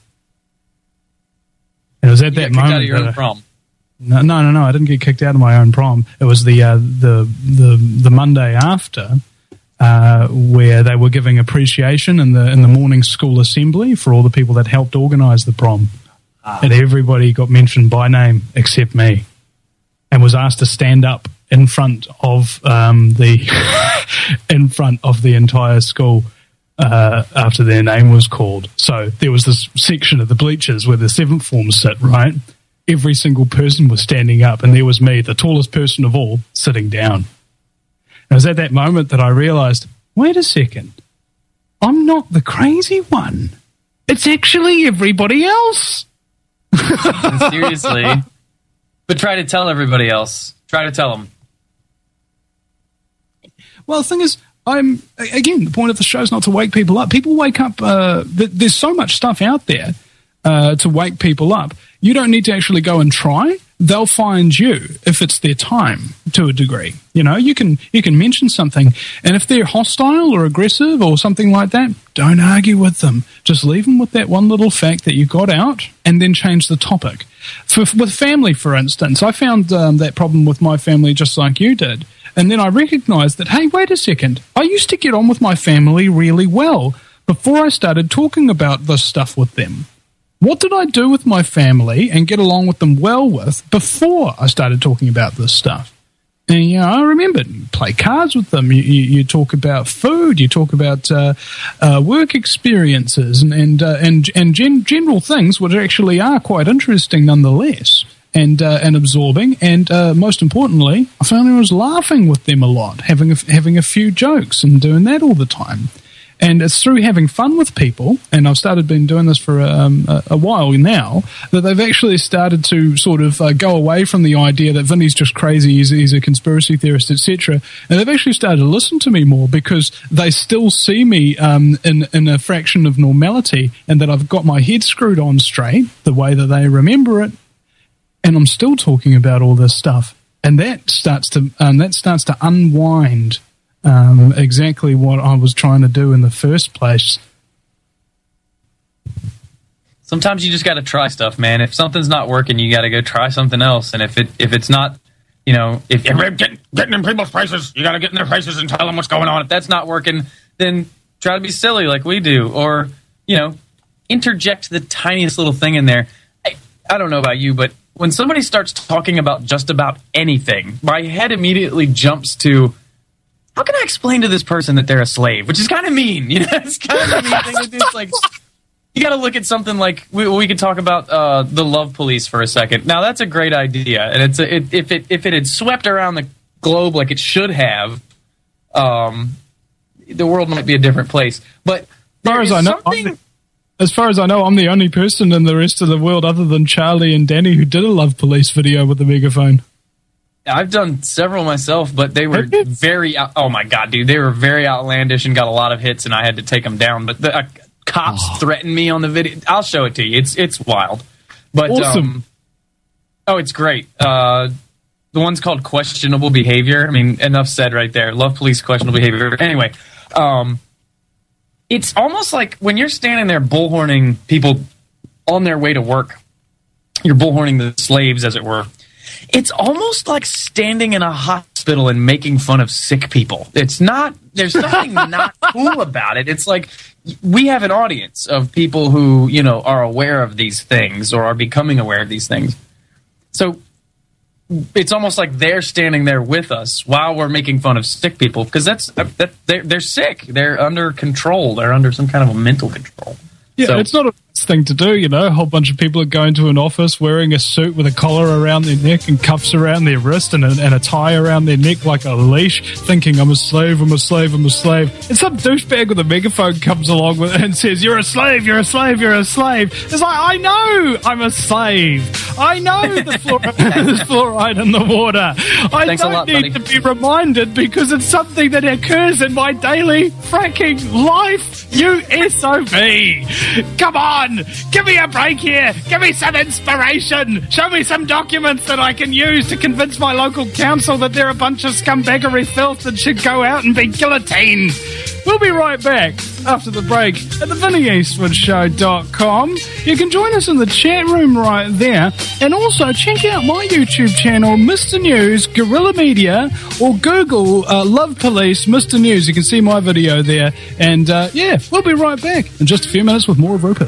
And it was at You that got kicked moment out of your that own I- prom. No, no, no, no. I didn't get kicked out of my own prom. It was the uh, the the the Monday after, uh, where they were giving appreciation in the in the morning school assembly for all the people that helped organise the prom, ah. and everybody got mentioned by name except me, and was asked to stand up in front of um, the in front of the entire school uh, after their name was called. So there was this section of the bleachers where the seventh forms sit, right? Every single person was standing up, and there was me, the tallest person of all, sitting down. And it was at that moment that I realised, wait a second, I'm not the crazy one. It's actually everybody else. Seriously. But try to tell everybody else. Try to tell them. Well, the thing is, I'm again, the point of the show is not to wake people up. People wake up, uh, th- there's so much stuff out there uh, to wake people up. You don't need to actually go and try. They'll find you if it's their time to a degree. You know, you can you can mention something, and if they're hostile or aggressive or something like that, don't argue with them. Just leave them with that one little fact that you got out, and then change the topic. For, with family, for instance, I found um, that problem with my family just like you did. And then I recognized that, hey, wait a second, I used to get on with my family really well before I started talking about this stuff with them. What did I do with my family and get along with them well with before I started talking about this stuff? And, you know, I remember you play cards with them, you, you, you talk about food, you talk about uh, uh, work experiences and and uh, and, and gen- general things which actually are quite interesting nonetheless. And uh, and absorbing, and uh, most importantly, I found I was laughing with them a lot, having a, having a few jokes and doing that all the time. And it's through having fun with people, and I've started been doing this for um, a, a while now, that they've actually started to sort of uh, go away from the idea that Vinny's just crazy, he's, he's a conspiracy theorist, et cetera. And they've actually started to listen to me more because they still see me um, in, in a fraction of normality, and that I've got my head screwed on straight, the way that they remember it. And I'm still talking about all this stuff, and that starts to um, that starts to unwind um, exactly what I was trying to do in the first place. Sometimes you just got to try stuff, man. If something's not working, you got to go try something else. And if it if it's not, you know, if you're getting, getting in people's faces, you got to get in their faces and tell them what's going on. If that's not working, then try to be silly like we do, or you know, interject the tiniest little thing in there. I, I don't know about you, but when somebody starts talking about just about anything, my head immediately jumps to, how can I explain to this person that they're a slave? Which is kind of mean, you know. It's kind of a mean thing to do. It's like, you got to look at something like, we, we could talk about uh, the Love Police for a second. Now, that's a great idea, and it's a, it, if it if it had swept around the globe like it should have, um, the world might be a different place. But as far as I know, something. As far as I know, I'm the only person in the rest of the world other than Charlie and Danny who did a Love Police video with the megaphone. I've done several myself, but they were very, out- oh my God, dude, they were very outlandish and got a lot of hits, and I had to take them down. But the uh, cops oh. threatened me on the video. I'll show it to you. It's it's wild. But, awesome. Um, oh, it's great. Uh, the one's called Questionable Behavior. I mean, enough said right there. Love police, questionable behavior. Anyway, um, it's almost like when you're standing there bullhorning people on their way to work, you're bullhorning the slaves, as it were. It's almost like standing in a hospital and making fun of sick people. It's not, there's something not cool about it. It's like we have an audience of people who, you know, are aware of these things or are becoming aware of these things. So it's almost like they're standing there with us while we're making fun of sick people, because that's that they're, they're sick. They're under control. They're under some kind of a mental control. Yeah, so, it's not a thing to do, you know. A whole bunch of people are going to an office wearing a suit with a collar around their neck and cuffs around their wrist and a, and a tie around their neck like a leash, thinking, I'm a slave, I'm a slave, I'm a slave. And some douchebag with a megaphone comes along with it and says, you're a slave, you're a slave, you're a slave. It's like, I know I'm a slave. I know there's fluoride, there's fluoride in the water. I Thanks don't a lot, need buddy. to be reminded because it's something that occurs in my daily fracking life. You S O B. Come on, give me a break here. Give me some inspiration. Show me some documents that I can use to convince my local council that they're a bunch of scumbaggery filth that should go out and be guillotined. We'll be right back after the break at the Vinny Eastwood Show dot com. You can join us in the chat room right there. And also check out my YouTube channel, Mister News, Guerrilla Media, or Google uh, Love Police, Mister News. You can see my video there. And uh, yeah, we'll be right back in just a few minutes with more of Rupert.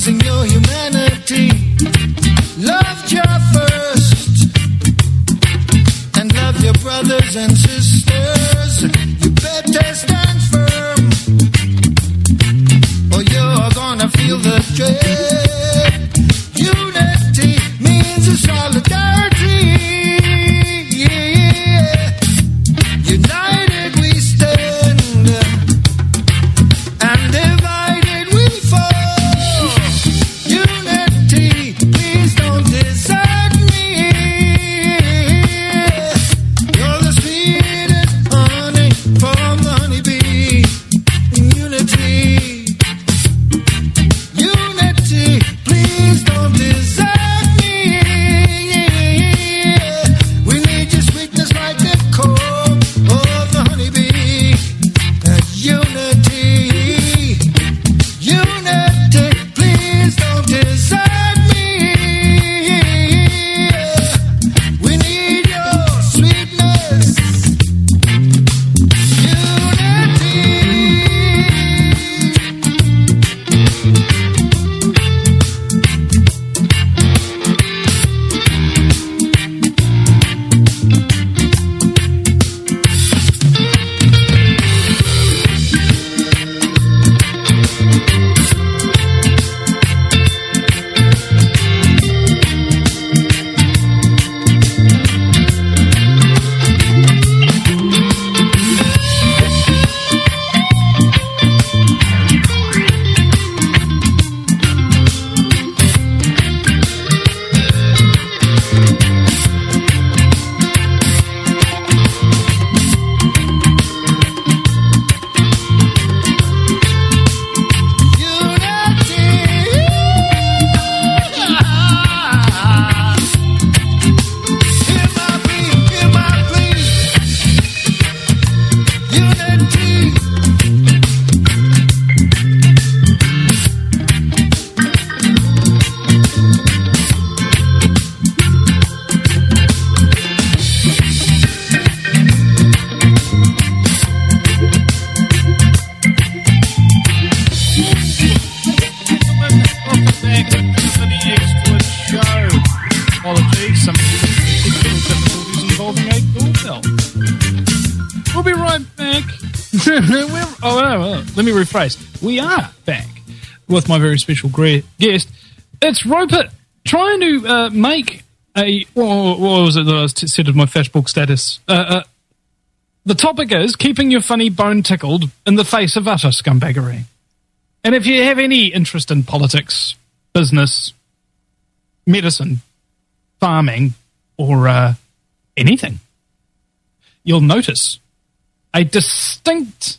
losing your humanity. Love your first and love your brothers and sisters. You better stand firm or you're gonna feel the dread. Unity means a solidarity. Yeah. United we stand and divided we fall. Unity, please don't desert me. You're the sweetest honey from the honeybee. Unity, unity, please don't desert me. We need your sweetness like the core of the honeybee. Uh, Unity, unity, please don't desert me. We need your sweetness. Unity. Apologies, some technical difficulties involving a doorbell. We'll be right back. We're, oh, oh, oh, let me rephrase. We are back with my very special gre- guest. It's Roper trying to uh, make a... What, what was it that I was t- said in my Facebook status? Uh, uh, the topic is keeping your funny bone tickled in the face of utter scumbaggery. And if you have any interest in politics, business, medicine, farming, or uh, anything, you'll notice a distinct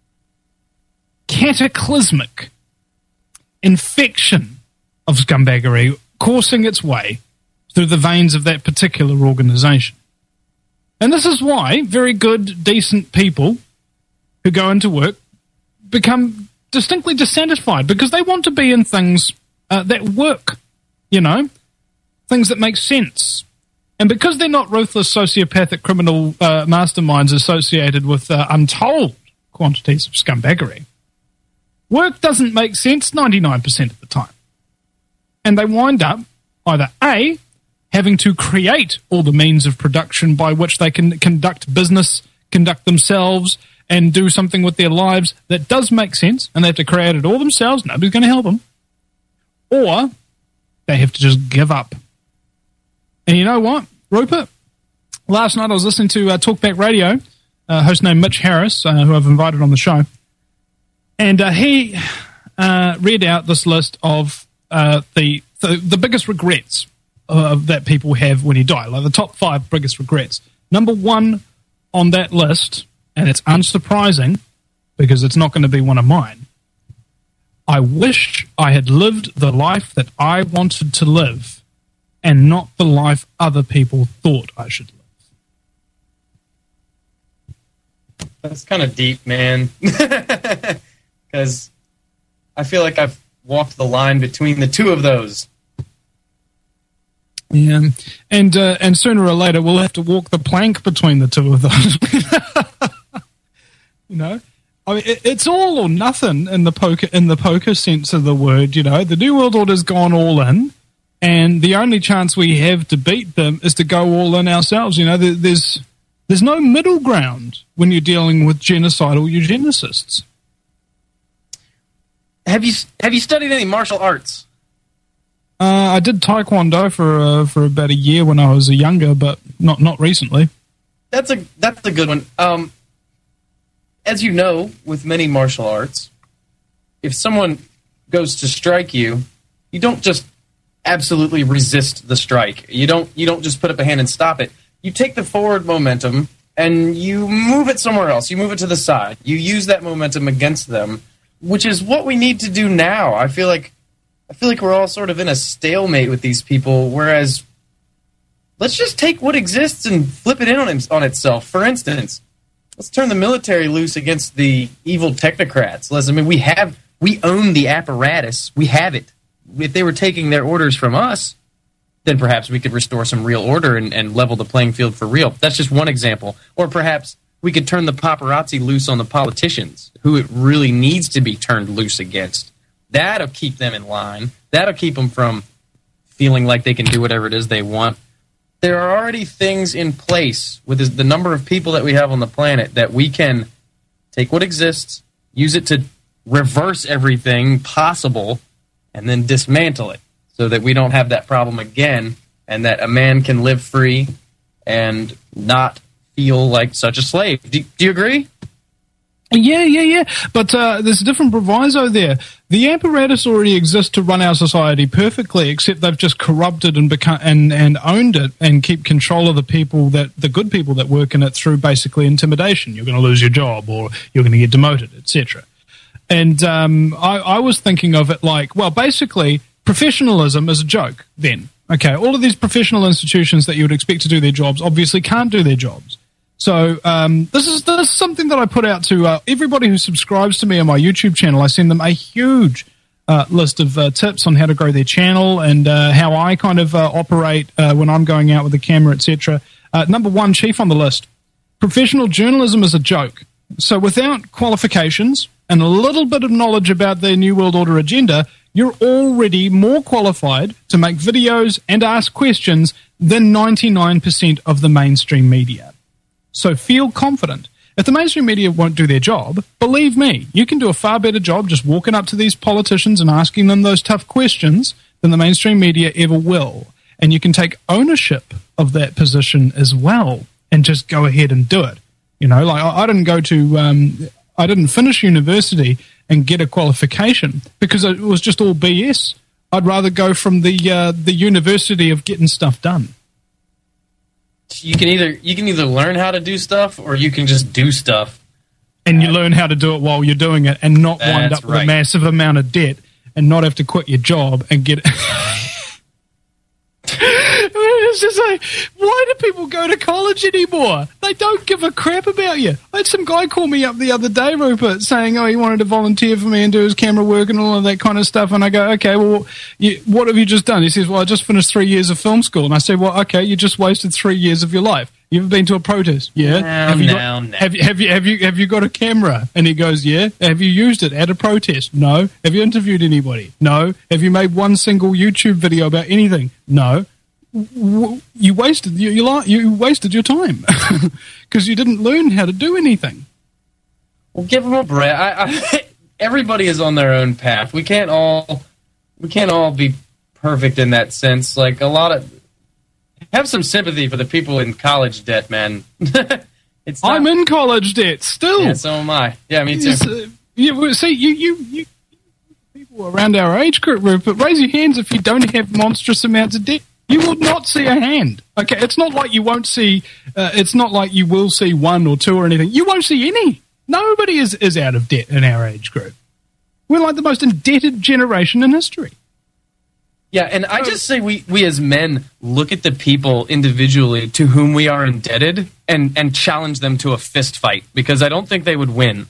cataclysmic infection of scumbaggery coursing its way through the veins of that particular organization. And this is why very good, decent people who go into work become distinctly dissatisfied, because they want to be in things uh, that work, you know, things that make sense. And because they're not ruthless, sociopathic, criminal uh, masterminds associated with uh, untold quantities of scumbaggery, work doesn't make sense ninety-nine percent of the time. And they wind up either A, having to create all the means of production by which they can conduct business, conduct themselves, and do something with their lives that does make sense, and they have to create it all themselves, nobody's going to help them. Or they have to just give up. And you know what, Rupert? Last night I was listening to uh, Talkback Radio, a host named Mitch Harris, uh, who I've invited on the show, and uh, he uh, read out this list of uh, the, the the biggest regrets uh, that people have when you die, like the top five biggest regrets. Number one on that list, and it's unsurprising because it's not going to be one of mine, I wish I had lived the life that I wanted to live and not the life other people thought I should live. That's kind of deep, man. Because I feel like I've walked the line between the two of those. Yeah, and uh, and sooner or later we'll have to walk the plank between the two of those. You know, I mean, it, it's all or nothing in the poker in the poker sense of the word. You know, the New World Order's gone all in, and the only chance we have to beat them is to go all in ourselves. You know, there, there's there's no middle ground when you're dealing with genocidal eugenicists. Have you have you studied any martial arts? Uh, I did Taekwondo for uh, for about a year when I was younger, but not not recently. That's a that's a good one. Um, as you know, with many martial arts, if someone goes to strike you, you don't just absolutely resist the strike. You don't you don't just put up a hand and stop it. You take the forward momentum and you move it somewhere else. You move it to the side. You use that momentum against them, which is what we need to do now. I feel like I feel like we're all sort of in a stalemate with these people, whereas let's just take what exists and flip it in on, on itself. For instance, let's turn the military loose against the evil technocrats. Let's, I mean, we have we own the apparatus. We have it. If they were taking their orders from us, then perhaps we could restore some real order and, and level the playing field for real. That's just one example. Or perhaps we could turn the paparazzi loose on the politicians, who it really needs to be turned loose against. That'll keep them in line. That'll keep them from feeling like they can do whatever it is they want. There are already things in place with the number of people that we have on the planet that we can take what exists, use it to reverse everything possible, and then dismantle it so that we don't have that problem again and that a man can live free and not feel like such a slave. Do, do you agree? Yeah, yeah, yeah. But uh, there's a different proviso there. The apparatus already exists to run our society perfectly, except they've just corrupted and become and, and owned it and keep control of the people that the good people that work in it through basically intimidation. You're going to lose your job, or you're going to get demoted, et cetera. And um, I, I was thinking of it like, well, basically, professionalism is a joke. Then, okay, all of these professional institutions that you would expect to do their jobs obviously can't do their jobs. So um, this is this is something that I put out to uh, everybody who subscribes to me on my YouTube channel. I send them a huge uh, list of uh, tips on how to grow their channel and uh, how I kind of uh, operate uh, when I'm going out with the camera, et cetera. Uh, number one, chief on the list, professional journalism is a joke. So without qualifications and a little bit of knowledge about the New World Order agenda, you're already more qualified to make videos and ask questions than ninety-nine percent of the mainstream media. So feel confident. If the mainstream media won't do their job, believe me, you can do a far better job just walking up to these politicians and asking them those tough questions than the mainstream media ever will. And you can take ownership of that position as well and just go ahead and do it. You know, like I, I didn't go to, um, I didn't finish university and get a qualification because it was just all B S. I'd rather go from the uh, the university of getting stuff done. You can either you can either learn how to do stuff or you can just do stuff. And you learn how to do it while you're doing it and not wind That's up with right. a massive amount of debt and not have to quit your job and get It's just like, why do people go to college anymore? They don't give a crap about you. I had some guy call me up the other day, Rupert, saying, oh, he wanted to volunteer for me and do his camera work and all of that kind of stuff. And I go, okay, well, you, what have you just done? He says, well, I just finished three years of film school. And I said, well, okay, you just wasted three years of your life. You ever been to a protest? Yeah. No, have you no, got, no. Have you, have you, have you, have you got a camera? And he goes, yeah. Have you used it at a protest? No. Have you interviewed anybody? No. Have you made one single YouTube video about anything? No. You wasted you you, you wasted your time because you didn't learn how to do anything. Well, give them a break. I, I, everybody is on their own path. We can't all we can't all be perfect in that sense. Like a lot of have some sympathy for the people in college debt, man. It's not, I'm in college debt still. Yeah, so am I. Yeah, me too. Uh, you, see, you, you you people around our age group, but raise your hands if you don't have monstrous amounts of debt. You will not see a hand. Okay, it's not like you won't see. Uh, it's not like you will see one or two or anything. You won't see any. Nobody is, is out of debt in our age group. We're like the most indebted generation in history. Yeah, and I just say we, we as men look at the people individually to whom we are indebted and, and challenge them to a fist fight because I don't think they would win.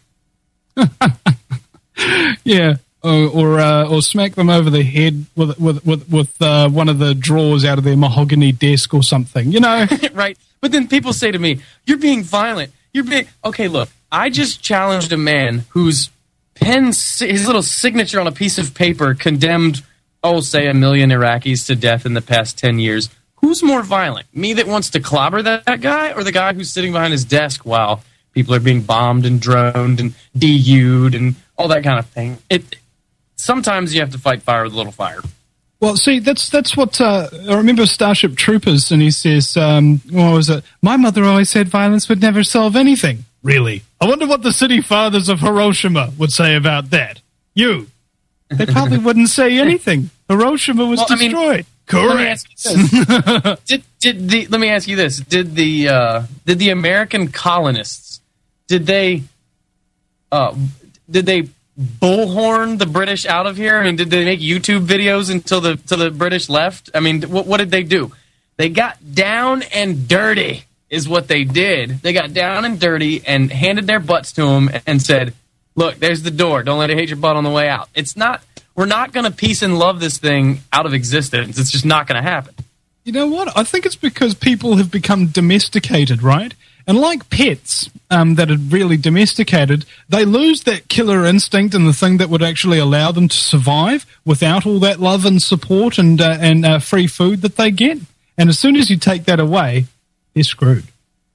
Yeah. Or or, uh, or smack them over the head with with with, with uh, one of the drawers out of their mahogany desk or something, you know? Right. But then people say to me, "You're being violent. You're being okay." Look, I just challenged a man whose pen, his little signature on a piece of paper condemned, oh, say a million Iraqis to death in the past ten years. Who's more violent? Me that wants to clobber that, that guy, or the guy who's sitting behind his desk while people are being bombed and droned and D U'd and all that kind of thing? It sometimes you have to fight fire with a little fire. Well, see, that's that's what uh, I remember Starship Troopers, and he says, um, what was it? My mother always said violence would never solve anything. Really? I wonder what the city fathers of Hiroshima would say about that. You. They probably wouldn't say anything. Hiroshima was well, destroyed. I mean, correct. Let me, did, did the, let me ask you this. Did the, uh, did the American colonists, did they, uh, did they bullhorn the British out of here? I mean, did they make YouTube videos until the, until the British left? I mean, what, what did they do? They got down and dirty is what they did. They got down and dirty and handed their butts to them and said, look, there's the door. Don't let it hit your butt on the way out. It's not, we're not going to peace and love this thing out of existence. It's just not going to happen. You know what? I think it's because people have become domesticated, right? And like pets um, that are really domesticated, they lose that killer instinct and the thing that would actually allow them to survive without all that love and support and, uh, and uh, free food that they get. And as soon as you take that away, they're screwed.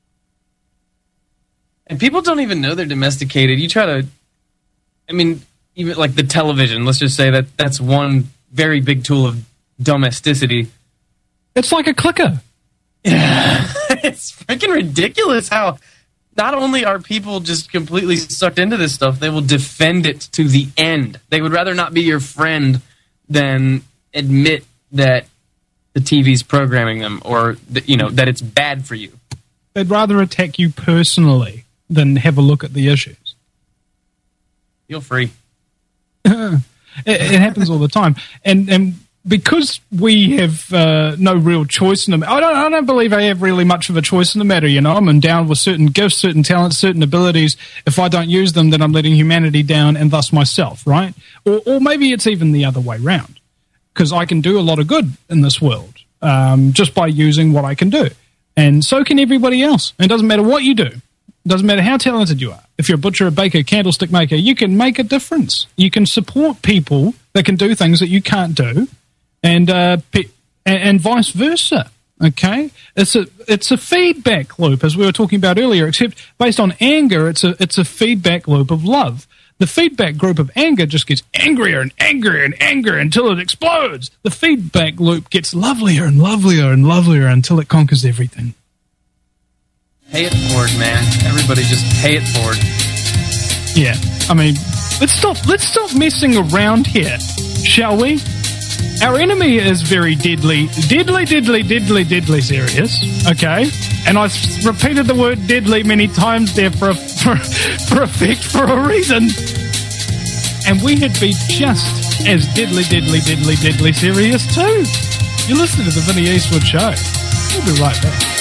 And people don't even know they're domesticated. You try to, I mean, even like the television, let's just say that that's one very big tool of domesticity. It's like a clicker. Yeah. It's freaking ridiculous how not only are people just completely sucked into this stuff, they will defend it to the end. They would rather not be your friend than admit that the T V's programming them or that, you know, that it's bad for you. They'd rather attack you personally than have a look at the issues. Feel free. it, it happens all the time. And and because we have uh, no real choice in the matter, I don't, I don't believe I have really much of a choice in the matter. You know, I'm endowed with certain gifts, certain talents, certain abilities. If I don't use them, then I'm letting humanity down and thus myself, right? Or, or maybe it's even the other way round. Because I can do a lot of good in this world um, just by using what I can do. And so can everybody else. It doesn't matter what you do. It doesn't matter how talented you are. If you're a butcher, a baker, candlestick maker, you can make a difference. You can support people that can do things that you can't do, and uh, pe- and, and vice versa. Okay, it's a it's a feedback loop, as we were talking about earlier. Except based on anger, it's a it's a feedback loop of love. The feedback group of anger just gets angrier and angrier and angrier until it explodes. The feedback loop gets lovelier and lovelier and lovelier until it conquers everything. Pay it forward, man. Everybody just pay it forward. Yeah, I mean, let's stop. Let's stop messing around here, shall we? Our enemy is very deadly, deadly, deadly, deadly, deadly serious. Okay, and I've repeated the word deadly many times there for a, for, for effect for a reason. And we had be just as deadly, deadly, deadly, deadly serious too. You're listening to the Vinny Eastwood Show. We'll be right back.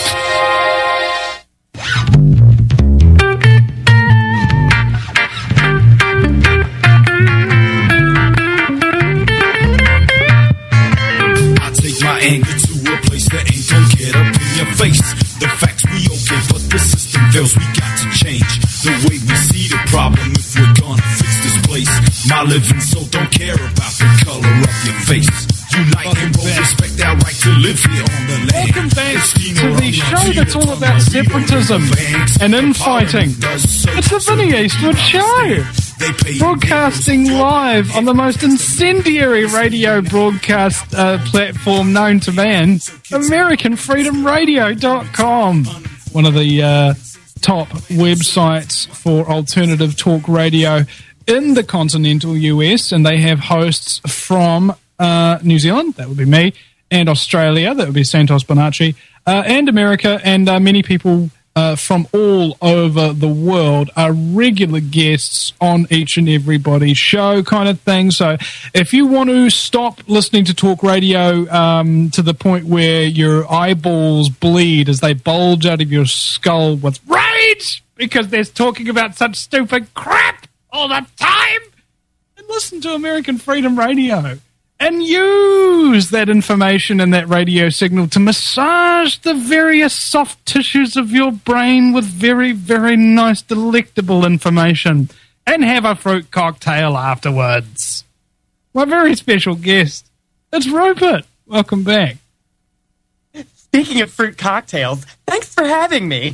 Anger to a place that ain't gonna get up in your face. The facts we okay, but the system fails. We got to change the way we see the problem if we're gonna fix this place. My living soul don't care about the color of your face. Unite Welcome and both respect our right to live here on the land. Welcome back to the show that's all about separatism and infighting. It's the Vinny Eastwood Show. Broadcasting live on the most incendiary radio broadcast uh, platform known to man, American Freedom Radio dot com. One of the uh, top websites for alternative talk radio in the continental U S, and they have hosts from uh, New Zealand, that would be me, and Australia, that would be Santos Bonacci, uh, and America, and uh, many people Uh, from all over the world are regular guests on each and everybody's show kind of thing. So if you want to stop listening to talk radio um, to the point where your eyeballs bleed as they bulge out of your skull with rage because they're talking about such stupid crap all the time, then listen to American Freedom Radio. and use that information and that radio signal to massage the various soft tissues of your brain with very, very nice, delectable information, and have a fruit cocktail afterwards. My very special guest, it's Rupert. Welcome back. Speaking of fruit cocktails, thanks for having me.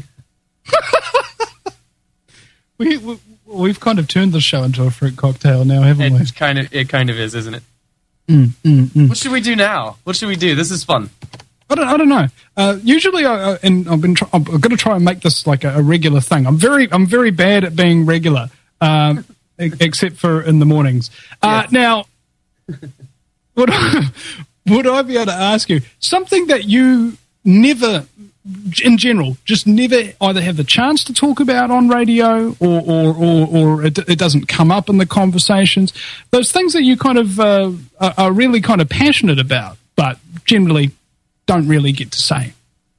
we, we we've kind of turned the show into a fruit cocktail now, haven't we? It kind of it kind of is, isn't it? Mm, mm, mm. What should we do now? What should we do? This is fun. I don't, I don't know. Uh, usually, I, I, and I've been. Try, I'm going to try and make this like a, a regular thing. I'm very, I'm very bad at being regular, um, e- except for in the mornings. Uh, Yes. Now, would I, would I be able to ask you something that you never, in general, just never either have the chance to talk about on radio, or or or, or it, it doesn't come up in the conversations? Those things that you kind of uh, are, are really kind of passionate about, but generally don't really get to say.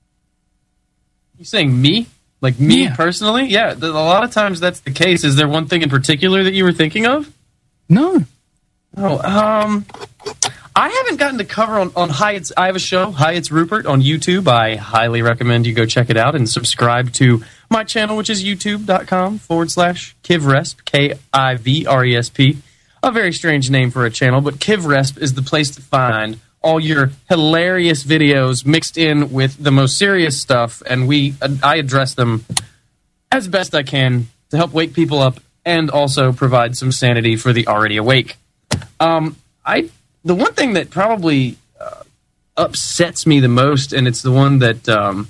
You saying me? Like me Yeah. personally? Yeah, th- a lot of times that's the case. Is there one thing in particular that you were thinking of? No. Oh, um, I haven't gotten to cover on, on Hi It's, I have a show, Hi It's Rupert, on YouTube. I highly recommend you go check it out and subscribe to my channel, which is youtube.com forward slash KivResp, K I V R E S P. A very strange name for a channel, but KivResp is the place to find all your hilarious videos mixed in with the most serious stuff, and we I address them as best I can to help wake people up and also provide some sanity for the already awake. Um, I the one thing that probably uh, upsets me the most, and it's the one that um,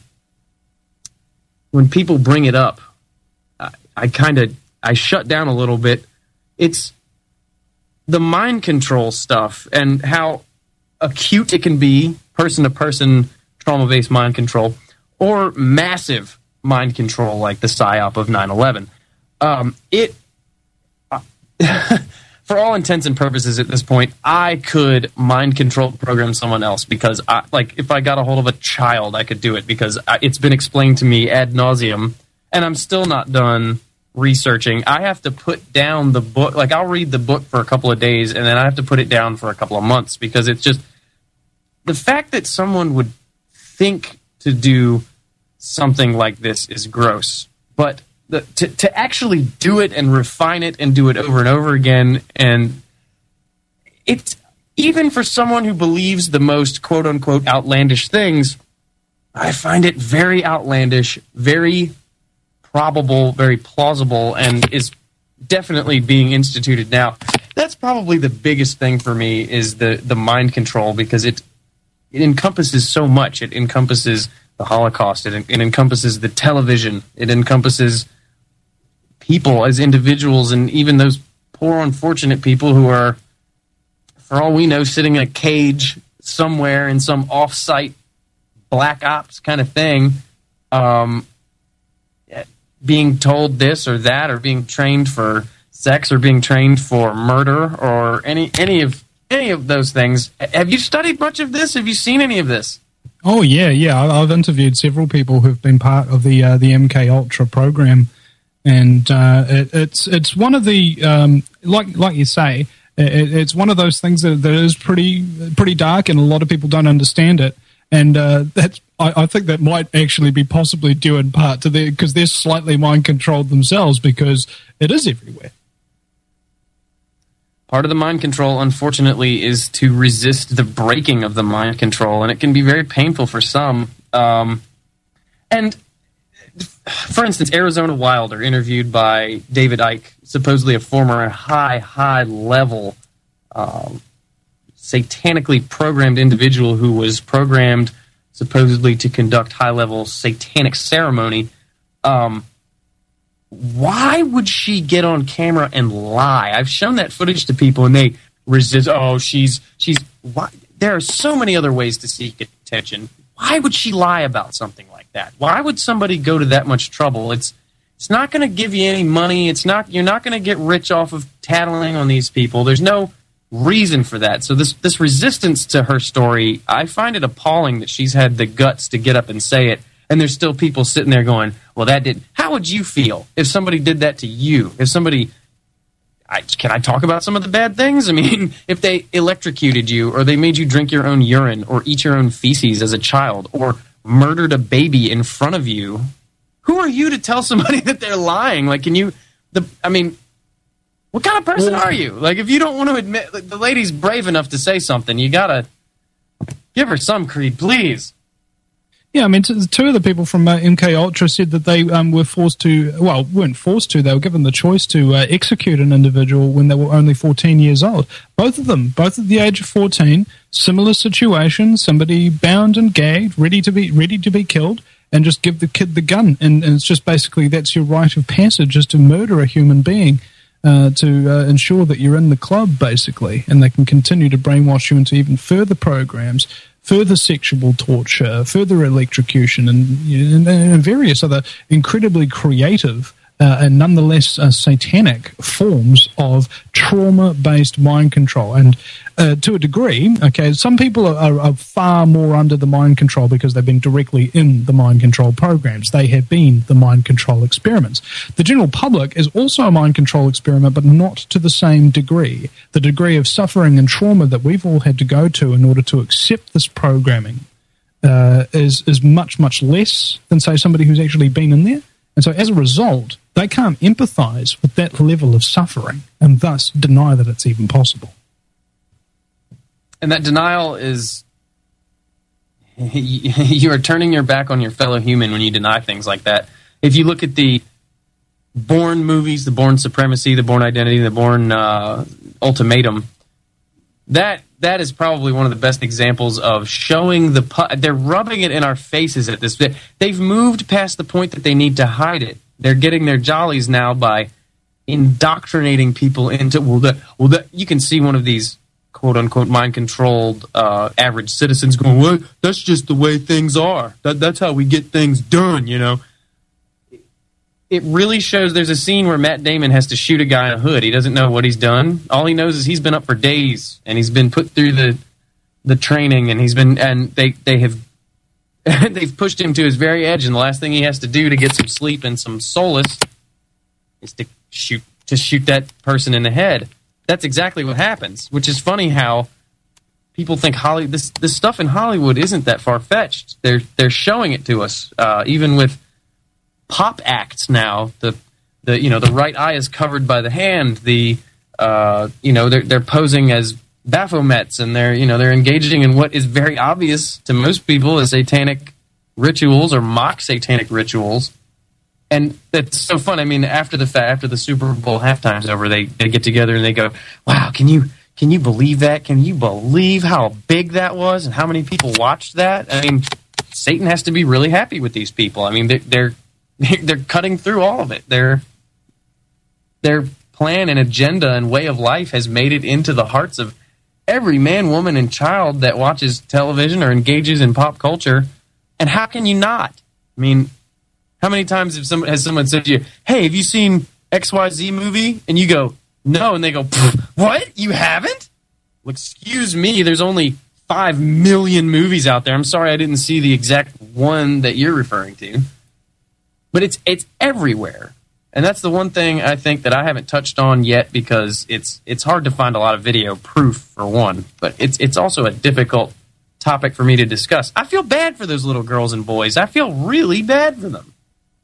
when people bring it up, I, I kind of I shut down a little bit. It's the mind control stuff and how acute it can be, person to person trauma-based mind control, or massive mind control like the psyop of nine eleven. Um, it. Uh, For all intents and purposes at this point, I could mind control program someone else because, I, like, if I got a hold of a child, I could do it because I, it's been explained to me ad nauseum, and I'm still not done researching. I have to put down the book. Like, I'll read the book for a couple of days, and then I have to put it down for a couple of months because it's just the fact that someone would think to do something like this is gross, but The, to, to actually do it and refine it and do it over and over again, and it's even for someone who believes the most quote-unquote outlandish things, I find it very outlandish, very probable, very plausible, and is definitely being instituted now. That's probably the biggest thing for me is the, the mind control, because it it encompasses so much. It encompasses the Holocaust. It, it encompasses the television. It encompasses people as individuals, and even those poor, unfortunate people who are, for all we know, sitting in a cage somewhere in some off-site black ops kind of thing, um, being told this or that, or being trained for sex, or being trained for murder, or any any of any of those things. Have you studied much of this? Have you seen any of this? Oh yeah, yeah. I- I've interviewed several people who've been part of the uh, the M K Ultra program, and uh, it, it's it's one of the um, like like you say, it, it's one of those things that, that is pretty pretty dark, and a lot of people don't understand it. And uh, that's I, I think that might actually be possibly due in part to the because they're slightly mind controlled themselves, because it is everywhere. Part of the mind control, unfortunately, is to resist the breaking of the mind control, and it can be very painful for some. Um, and, for instance, Arizona Wilder, interviewed by David Icke, supposedly a former high, high-level, um, satanically programmed individual who was programmed supposedly to conduct high-level satanic ceremony. Um, Why would she get on camera and lie? I've shown that footage to people, and they resist. Oh, she's she's. Why? There are so many other ways to seek attention. Why would she lie about something like that? Why would somebody go to that much trouble? It's it's not going to give you any money. It's not. You're not going to get rich off of tattling on these people. There's no reason for that. So this this resistance to her story, I find it appalling that she's had the guts to get up and say it. And there's still people sitting there going, well, that did. How would you feel if somebody did that to you? If somebody I, can I talk about some of the bad things? I mean, if they electrocuted you, or they made you drink your own urine, or eat your own feces as a child, or murdered a baby in front of you, who are you to tell somebody that they're lying? Like, can you, the, I mean, what kind of person are you? Like, if you don't want to admit, like, the lady's brave enough to say something, you gotta give her some creed, please. Yeah, I mean, t- two of the people from uh, M K Ultra said that they um, were forced to, well, weren't forced to, they were given the choice to uh, execute an individual when they were only fourteen years old. Both of them, both at the age of fourteen, similar situation, somebody bound and gagged, ready to be ready to be killed, and just give the kid the gun. And, and it's just basically, that's your rite of passage, is to murder a human being uh, to uh, ensure that you're in the club, basically, and they can continue to brainwash you into even further programs, further sexual torture, further electrocution, and, and, and various other incredibly creative uh, and nonetheless uh, satanic forms of trauma-based mind control. And uh, to a degree, okay, some people are, are, are far more under the mind control because they've been directly in the mind control programs. They have been the mind control experiments. The general public is also a mind control experiment, but not to the same degree. The degree of suffering and trauma that we've all had to go to in order to accept this programming uh, is, is much, much less than, say, somebody who's actually been in there. And so as a result, they can't empathize with that level of suffering and thus deny that it's even possible. And that denial is, you are turning your back on your fellow human when you deny things like that. If you look at the Bourne movies, the Bourne Supremacy, the Bourne Identity, the Bourne uh, Ultimatum, that that is probably one of the best examples of showing the pu- they're rubbing it in our faces at this. They've moved past the point that they need to hide it. They're getting their jollies now by indoctrinating people into, well, that, well, that you can see one of these quote unquote mind controlled uh, average citizens going, well, that's just the way things are. That that's how we get things done, you know. It really shows. There's a scene where Matt Damon has to shoot a guy in a hood. He doesn't know what he's done. All he knows is he's been up for days and he's been put through the the training, and he's been and they they have they've pushed him to his very edge, and the last thing he has to do to get some sleep and some solace is to shoot to shoot that person in the head. That's exactly what happens, which is funny how people think Holly this this stuff in Hollywood isn't that far fetched. They're they're showing it to us, uh, even with pop acts now. The the you know the right eye is covered by the hand. The uh, you know they're they're posing as Baphomets, and they're you know they're engaging in what is very obvious to most people as satanic rituals or mock satanic rituals. And it's so fun. I mean, after the fact, after the Super Bowl halftime's over, they, they get together and they go, "Wow, can you can you believe that? Can you believe how big that was and how many people watched that?" I mean, Satan has to be really happy with these people. I mean, they're they're, they're cutting through all of it. Their their plan and agenda and way of life has made it into the hearts of every man, woman, and child that watches television or engages in pop culture. And how can you not? I mean, how many times have someone, has someone said to you, "Hey, have you seen X Y Z movie?" And you go, "No." And they go, "What? You haven't?" Well, excuse me, there's only five million movies out there. I'm sorry I didn't see the exact one that you're referring to. But it's it's everywhere. And that's the one thing I think that I haven't touched on yet, because it's it's hard to find a lot of video proof, for one. But it's it's also a difficult topic for me to discuss. I feel bad for those little girls and boys. I feel really bad for them.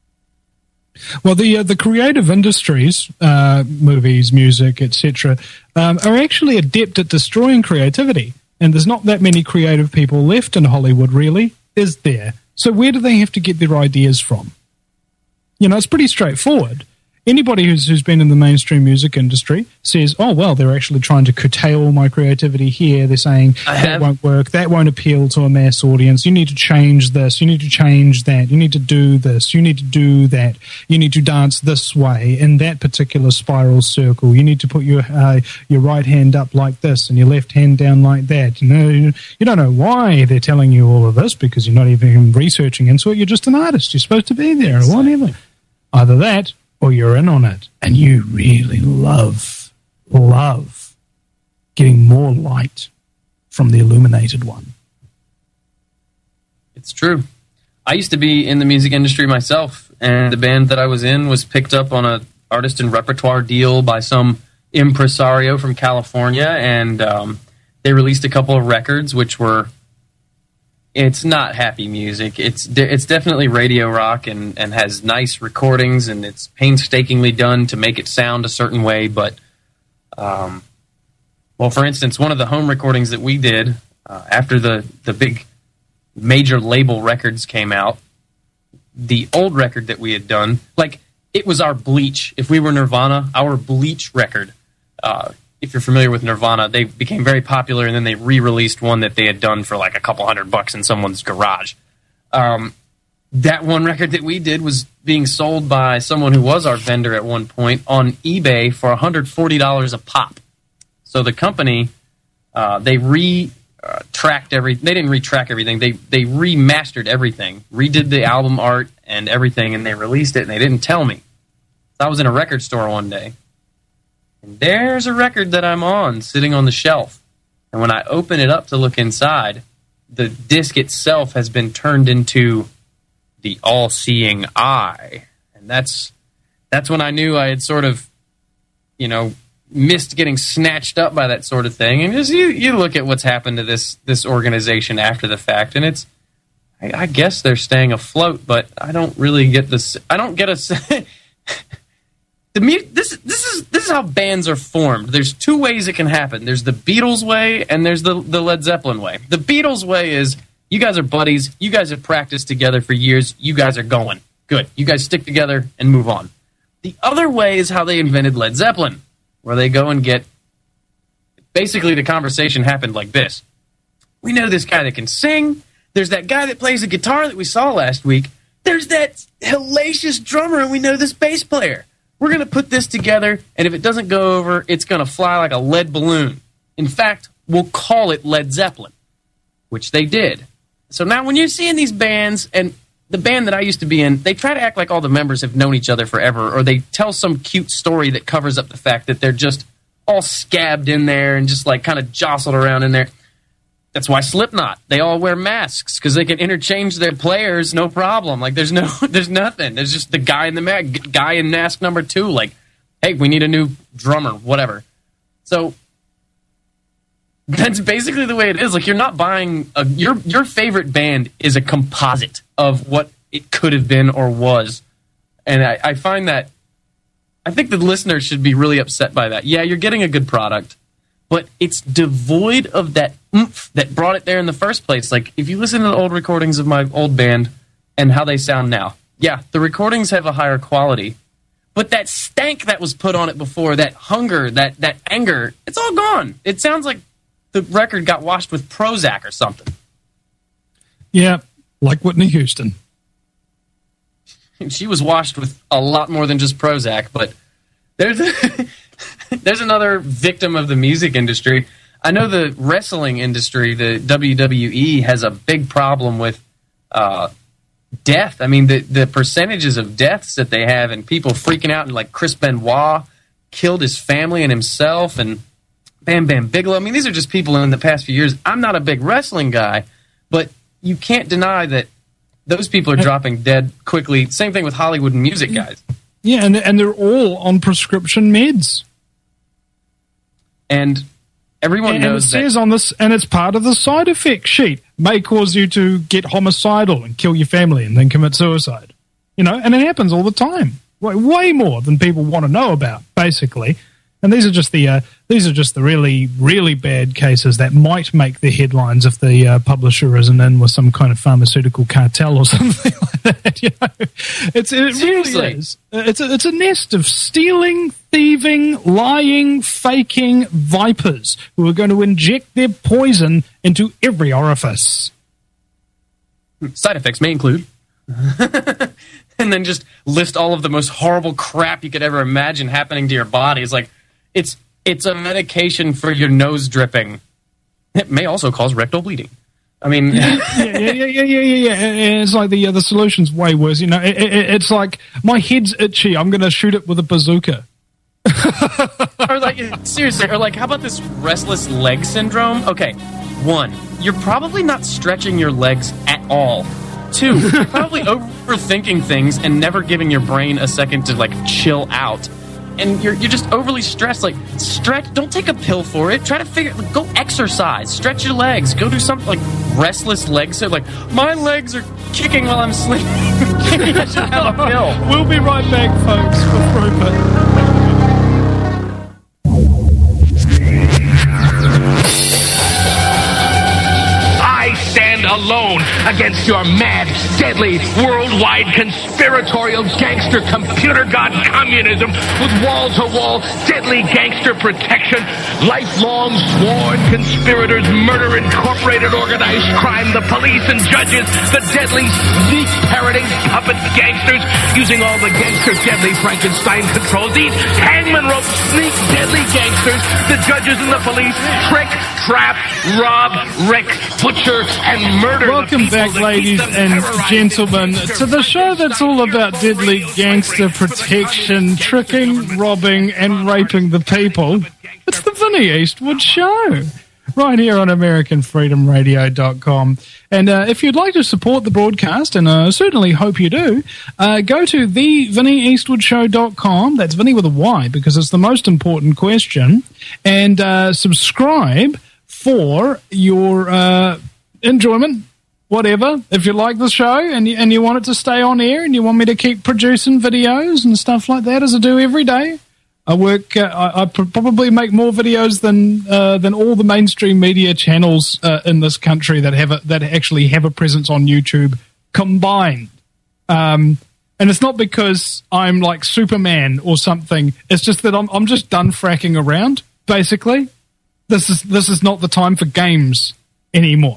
Well, the uh, the creative industries, uh, movies, music, et cetera, um, are actually adept at destroying creativity. And there's not that many creative people left in Hollywood, really, is there? So where do they have to get their ideas from? You know, it's pretty straightforward. Anybody who's who's been in the mainstream music industry says, "Oh, well, they're actually trying to curtail my creativity here. They're saying that won't work. That won't appeal to a mass audience. You need to change this. You need to change that. You need to do this. You need to do that. You need to dance this way in that particular spiral circle. You need to put your uh, your right hand up like this and your left hand down like that." You know, you don't know why they're telling you all of this, because you're not even researching into it. You're just an artist. You're supposed to be there or whatever. Either that, or you're in on it, and you really love, love getting more light from the illuminated one. It's true. I used to be in the music industry myself, and the band that I was in was picked up on a artist and repertoire deal by some impresario from California, and um, they released a couple of records, which were. It's not happy music. It's de- it's definitely radio rock and, and has nice recordings, and it's painstakingly done to make it sound a certain way. But, um, well, for instance, one of the home recordings that we did uh, after the, the big major label records came out, the old record that we had done, like, it was our Bleach. If we were Nirvana, our Bleach record. Uh, if you're familiar with Nirvana, they became very popular, and then they re-released one that they had done for like a couple hundred bucks in someone's garage. Um, that one record that we did was being sold by someone who was our vendor at one point on eBay for one hundred forty dollars a pop. So the company, uh, they re-tracked every. They didn't retrack everything. They they remastered everything, redid the album art and everything, and they released it. And they didn't tell me. So I was in a record store one day. And there's a record that I'm on, sitting on the shelf. And when I open it up to look inside, the disc itself has been turned into the all-seeing eye. And that's that's when I knew I had sort of, you know, missed getting snatched up by that sort of thing. And just you, you look at what's happened to this this organization after the fact, and it's, I, I guess they're staying afloat, but I don't really get this. I don't get a. The mu- this this is this is how bands are formed. There's two ways it can happen. There's the Beatles way, and there's the the Led Zeppelin way. The Beatles way is you guys are buddies. You guys have practiced together for years. You guys are going good. You guys stick together and move on. The other way is how they invented Led Zeppelin, where they go and get. Basically, the conversation happened like this: we know this guy that can sing. There's that guy that plays the guitar that we saw last week. There's that hellacious drummer, and we know this bass player. We're going to put this together, and if it doesn't go over, it's going to fly like a lead balloon. In fact, we'll call it Led Zeppelin, which they did. So now when you're seeing these bands, and the band that I used to be in, they try to act like all the members have known each other forever, or they tell some cute story that covers up the fact that they're just all scabbed in there and just like kind of jostled around in there. That's why Slipknot, they all wear masks, because they can interchange their players, no problem. Like, there's no, there's nothing. There's just the guy in the mask, guy in mask number two, like, hey, we need a new drummer, whatever. So, that's basically the way it is. Like, you're not buying, a, your your favorite band is a composite of what it could have been or was. And I, I find that, I think the listeners should be really upset by that. Yeah, you're getting a good product, but it's devoid of that oomph that brought it there in the first place. Like, if you listen to the old recordings of my old band and how they sound now, yeah, the recordings have a higher quality, but that stank that was put on it before, that hunger, that, that anger, it's all gone. It sounds like the record got washed with Prozac or something. Yeah, like Whitney Houston. She was washed with a lot more than just Prozac, but there's a... There's another victim of the music industry. I know the wrestling industry, the W W E, has a big problem with uh, death. I mean, the, the percentages of deaths that they have and people freaking out, and like Chris Benoit killed his family and himself, and Bam Bam Bigelow. I mean, these are just people in the past few years. I'm not a big wrestling guy, but you can't deny that those people are dropping dead quickly. Same thing with Hollywood and music guys. Yeah, and and they're all on prescription meds. And everyone and, knows and it that. says on this, and it's part of the side effect sheet. May cause you to get homicidal and kill your family and then commit suicide. You know, and it happens all the time. Way, way more than people want to know about, basically. And these are just the uh, these are just the really really bad cases that might make the headlines if the uh, publisher isn't in with some kind of pharmaceutical cartel or something like that. You know, it's it Seriously. really is. It's a, it's a nest of stealing, thieving, lying, faking vipers who are going to inject their poison into every orifice. Side effects may include. And then just list all of the most horrible crap you could ever imagine happening to your body. It's like, it's it's a medication for your nose dripping. It may also cause rectal bleeding. I mean... yeah, yeah, yeah, yeah, yeah, yeah. And it's like the uh, the solution's way worse. You know, it, it, it's like, my head's itchy, I'm going to shoot it with a bazooka. Or like, seriously, or like, how about this restless leg syndrome? Okay, one, you're probably not stretching your legs at all. Two, you're probably overthinking things and never giving your brain a second to, like, chill out. and you're you're just overly stressed. Like, stretch. Don't take a pill for it. Try to figure. Like, go exercise. Stretch your legs. Go do something like restless legs. So like, my legs are kicking while I'm sleeping. Maybe I should have a pill. We'll be right back, folks, with Rupert. Alone against your mad, deadly, worldwide conspiratorial gangster computer god communism with wall-to-wall deadly gangster protection, lifelong sworn conspirators, murder incorporated organized crime, the police and judges, the deadly sneak parroting puppet gangsters using all the gangster deadly Frankenstein controls, these hangman rope sneak deadly gangsters, the judges and the police trick, trap, rob, wreck, butcher, and murder. Welcome back, ladies and gentlemen, to the show that's all about deadly gangster protection, tricking, robbing, and raping the people. It's the Vinnie Eastwood Show, right here on American Freedom Radio dot com. And uh, if you'd like to support the broadcast, and I uh, certainly hope you do, uh, go to the Vinnie Eastwood Show dot com. That's Vinnie with a Y, because it's the most important question. And uh, subscribe for your uh, enjoyment, whatever. If you like the show and you, and you want it to stay on air and you want me to keep producing videos and stuff like that, as I do every day, I work. Uh, I, I pr- probably make more videos than uh, than all the mainstream media channels uh, in this country that have a, that actually have a presence on YouTube combined. Um, and it's not because I'm like Superman or something. It's just that I'm I'm just done fracking around. Basically, this is this is not the time for games anymore.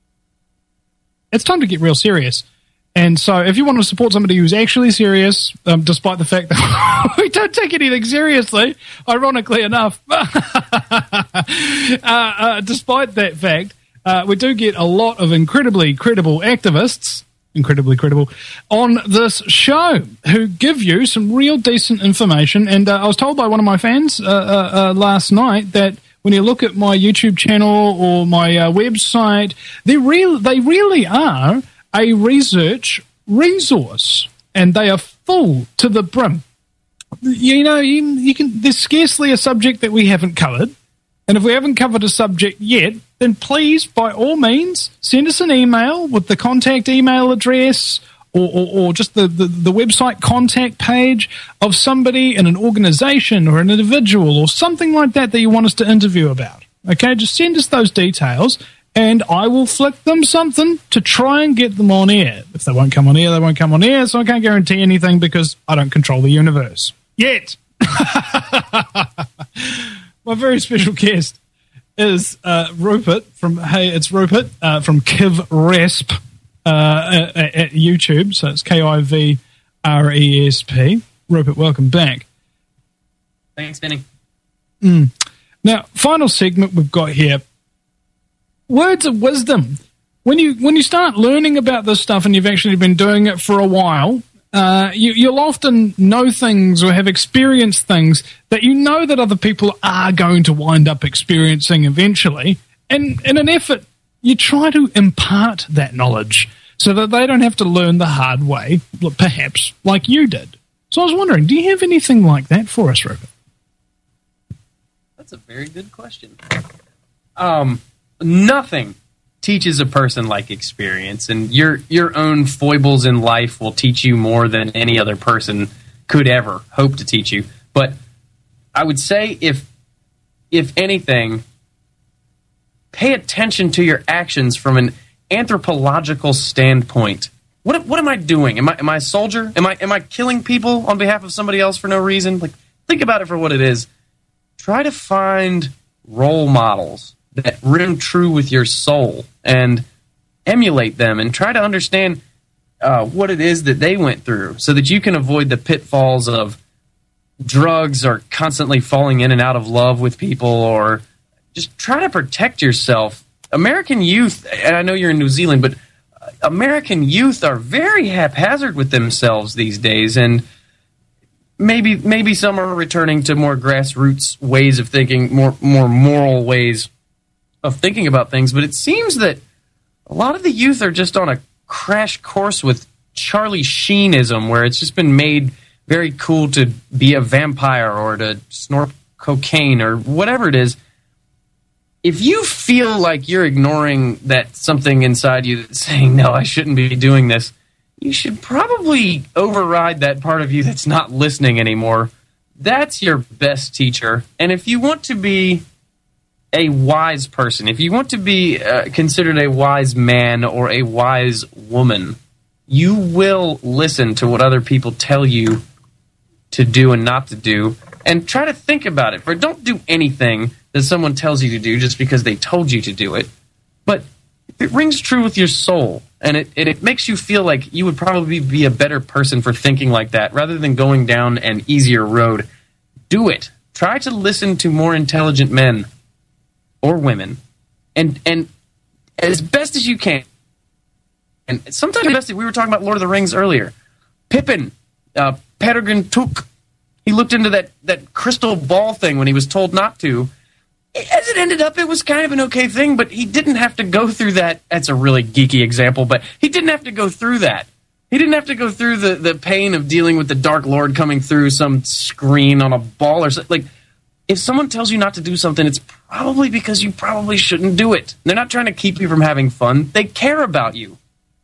It's time to get real serious. And so if you want to support somebody who's actually serious, um, despite the fact that we don't take anything seriously, ironically enough, uh, uh, despite that fact, uh, we do get a lot of incredibly credible activists, incredibly credible, on this show who give you some real decent information. And uh, I was told by one of my fans uh, uh, uh, last night that when you look at my YouTube channel or my uh, website, they real they really are a research resource, and they are full to the brim. You know, you, you can. There's scarcely a subject that we haven't covered, and if we haven't covered a subject yet, then please, by all means, send us an email with the contact email address. Or, or, or just the, the, the website contact page of somebody in an organization or an individual or something like that that you want us to interview about. Okay, just send us those details and I will flick them something to try and get them on air. If they won't come on air, they won't come on air, so I can't guarantee anything because I don't control the universe. Yet! My very special guest is uh, Rupert from, hey, it's Rupert uh, from KivResp. Uh, at, at YouTube, so it's K I V R E S P. Rupert, welcome back. Thanks, Vinny. Mm. Now, final segment we've got here. Words of wisdom. When you when you start learning about this stuff and you've actually been doing it for a while, uh, you, you'll often know things or have experienced things that you know that other people are going to wind up experiencing eventually. And in an effort, you try to impart that knowledge so that they don't have to learn the hard way, perhaps like you did. So I was wondering, do you have anything like that for us, Rupert? That's a very good question. Um, nothing teaches a person like experience, and your your own foibles in life will teach you more than any other person could ever hope to teach you. But I would say, if if anything, pay attention to your actions from an anthropological standpoint. What what am I doing? Am I am I a soldier? Am I am I killing people on behalf of somebody else for no reason? Like, think about it for what it is. Try to find role models that ring true with your soul and emulate them, and try to understand uh, what it is that they went through, so that you can avoid the pitfalls of drugs or constantly falling in and out of love with people, or just try to protect yourself. American youth, and I know you're in New Zealand, but American youth are very haphazard with themselves these days, and maybe maybe some are returning to more grassroots ways of thinking, more more moral ways of thinking about things. But it seems that a lot of the youth are just on a crash course with Charlie Sheenism, where it's just been made very cool to be a vampire or to snort cocaine or whatever it is. If you feel like you're ignoring that something inside you that's saying, no, I shouldn't be doing this, you should probably override that part of you that's not listening anymore. That's your best teacher. And if you want to be a wise person, if you want to be uh, considered a wise man or a wise woman, you will listen to what other people tell you to do and not to do, and try to think about it. For don't do anything that someone tells you to do just because they told you to do it. But if it rings true with your soul, and it, it, it makes you feel like you would probably be a better person for thinking like that, rather than going down an easier road, do it. Try to listen to more intelligent men or women, and and as best as you can. And sometimes best, we were talking about Lord of the Rings earlier. Pippin, uh, Peregrine Took, he looked into that, that crystal ball thing when he was told not to. As it ended up, it was kind of an okay thing, but he didn't have to go through that. That's a really geeky example, but he didn't have to go through that. He didn't have to go through the, the pain of dealing with the Dark Lord coming through some screen on a ball or something. Like, if someone tells you not to do something, it's probably because you probably shouldn't do it. They're not trying to keep you from having fun. They care about you.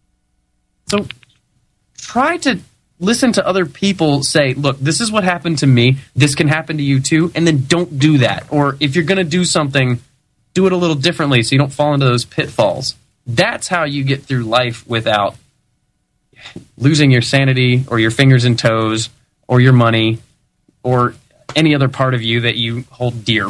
So try to listen to other people say, look, this is what happened to me. This can happen to you too. And then don't do that. Or if you're going to do something, do it a little differently so you don't fall into those pitfalls. That's how you get through life without losing your sanity or your fingers and toes or your money or any other part of you that you hold dear.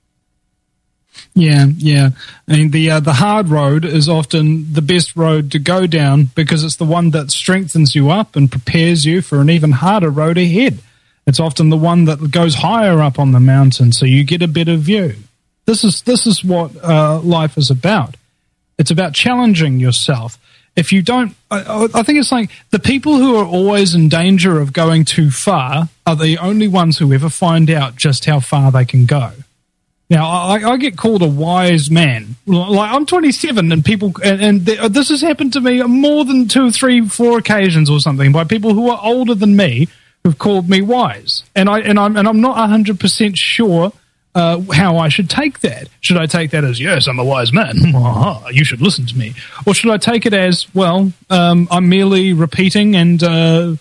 Yeah, yeah. I mean, the uh, the hard road is often the best road to go down because it's the one that strengthens you up and prepares you for an even harder road ahead. It's often the one that goes higher up on the mountain, so you get a better view. This is this is what uh, life is about. It's about challenging yourself. If you don't, I, I think it's like the people who are always in danger of going too far are the only ones who ever find out just how far they can go. Now, I, I get called a wise man. Like, I'm twenty-seven, and people, and, and th- this has happened to me more than two, three, four occasions or something by people who are older than me who've called me wise, and I and I'm and I'm not one hundred percent sure uh, how I should take that. Should I take that as yes, I'm a wise man, you should listen to me, or should I take it as well, um, I'm merely repeating and uh,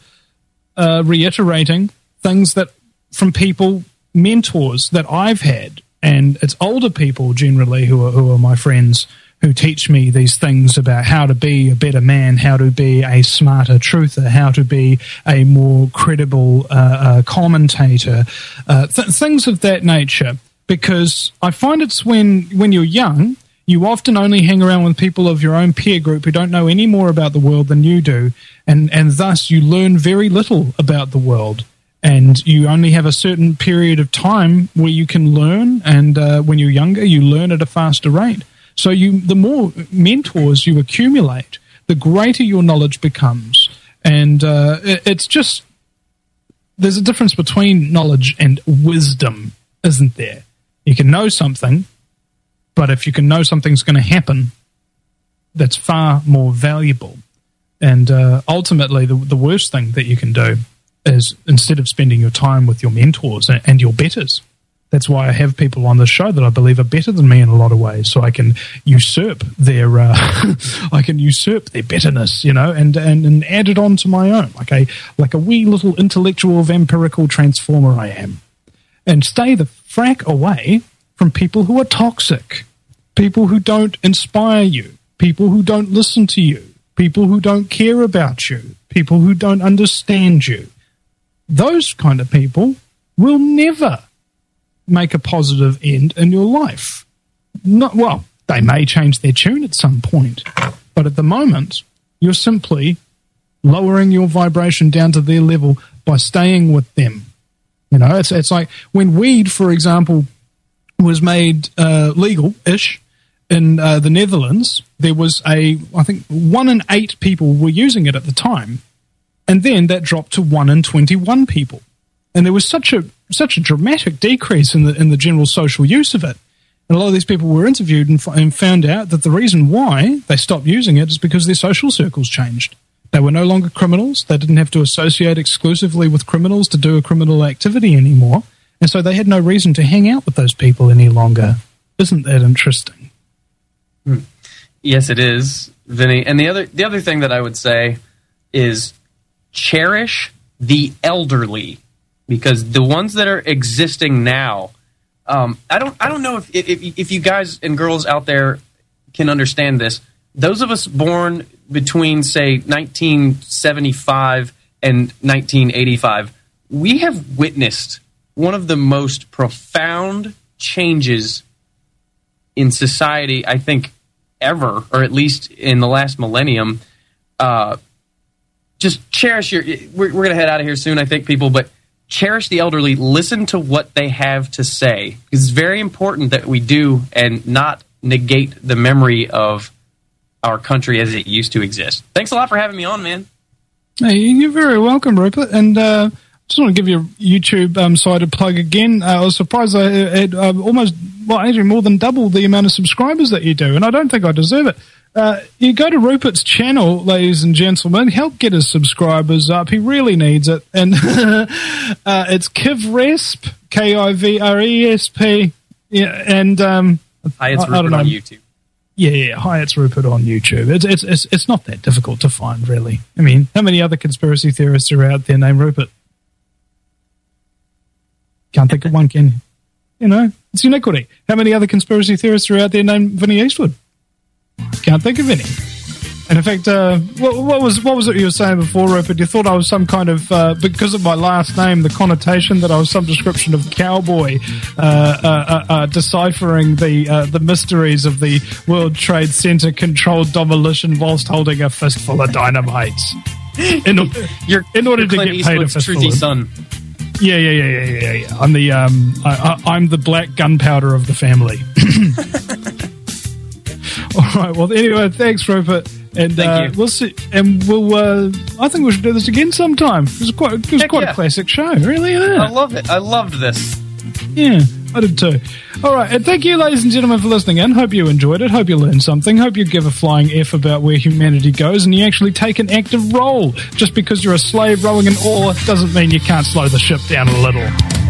uh, reiterating things that from people, mentors that I've had. And it's older people generally who are, who are my friends who teach me these things about how to be a better man, how to be a smarter truther, how to be a more credible uh, uh, commentator, uh, th- things of that nature. Because I find it's when, when you're young, you often only hang around with people of your own peer group who don't know any more about the world than you do, and, and thus you learn very little about the world. And you only have a certain period of time where you can learn, and uh, when you're younger, you learn at a faster rate. So you, the more mentors you accumulate, the greater your knowledge becomes. And uh, it, it's just, there's a difference between knowledge and wisdom, isn't there? You can know something, but if you can know something's going to happen, that's far more valuable. And uh, ultimately, the, the worst thing that you can do is instead of spending your time with your mentors and your betters. That's why I have people on the show that I believe are better than me in a lot of ways, so I can usurp their uh, I can usurp their betterness, you know, and, and, and add it on to my own, like a like a wee little intellectual vampirical transformer I am. And stay the frack away from people who are toxic, people who don't inspire you, people who don't listen to you, people who don't care about you, people who don't understand you. Those kind of people will never make a positive end in your life. Not, well, they may change their tune at some point, but at the moment, you're simply lowering your vibration down to their level by staying with them. You know, it's it's like when weed, for example, was made uh, legal-ish in uh, the Netherlands, there was a, I think, one in eight people were using it at the time. And then that dropped to one in twenty-one people, and there was such a such a dramatic decrease in the in the general social use of it. And a lot of these people were interviewed and, f- and found out that the reason why they stopped using it is because their social circles changed. They were no longer criminals. They didn't have to associate exclusively with criminals to do a criminal activity anymore. And so they had no reason to hang out with those people any longer. Isn't that interesting? Hmm. Yes, it is, Vinny. And the other the other thing that I would say is cherish the elderly, because the ones that are existing now, um, I don't I don't know if, if if you guys and girls out there can understand this. Those of us born between, say, nineteen seventy-five and nineteen eighty-five, we have witnessed one of the most profound changes in society, I think, ever, or at least in the last millennium. Uh, just cherish your... We're, we're going to head out of here soon, I think, people, but cherish the elderly. Listen to what they have to say, because it's very important that we do and not negate the memory of our country as it used to exist. Thanks a lot for having me on, man. Hey, you're very welcome, Rupert. And uh, just want to give you a YouTube um, side a plug again. Uh, I was surprised I had uh, almost, well, actually more than double the amount of subscribers that you do, and I don't think I deserve it. Uh, you go to Rupert's channel, ladies and gentlemen, help get his subscribers up. He really needs it. And uh, it's KivResp, K I V R E S P. Yeah, and um, Hi, it's I, Rupert I don't know. on YouTube. Yeah, yeah. Hi, it's Rupert on YouTube. It's, it's it's it's not that difficult to find, really. I mean, how many other conspiracy theorists are out there named Rupert? Can't think of one, can you? You know, it's iniquity. How many other conspiracy theorists are out there named Vinny Eastwood? Can't think of any. And in fact, uh, what, what was what was it you were saying before, Rupert? You thought I was some kind of, uh, because of my last name, the connotation that I was some description of cowboy, uh, uh, uh, uh, deciphering the uh, the mysteries of the World Trade Center controlled demolition whilst holding a fistful of dynamites. In, You're, in order you're to Clint get paid a Eastwood's fistful truthy of... son. Yeah, yeah, yeah, yeah, yeah, yeah. I'm the um, I, I, I'm the black gunpowder of the family. All right. Well, anyway, thanks, Rupert. And Thank uh, you. we'll see. And we'll. Uh, I think we should do this again sometime. It was quite. It was Heck quite yeah. a classic show. Really, yeah. I love it. I loved this. Yeah, I did too. All right, and thank you, ladies and gentlemen, for listening in. Hope you enjoyed it. Hope you learned something. Hope you give a flying F about where humanity goes, and you actually take an active role. Just because you're a slave rowing an oar doesn't mean you can't slow the ship down a little.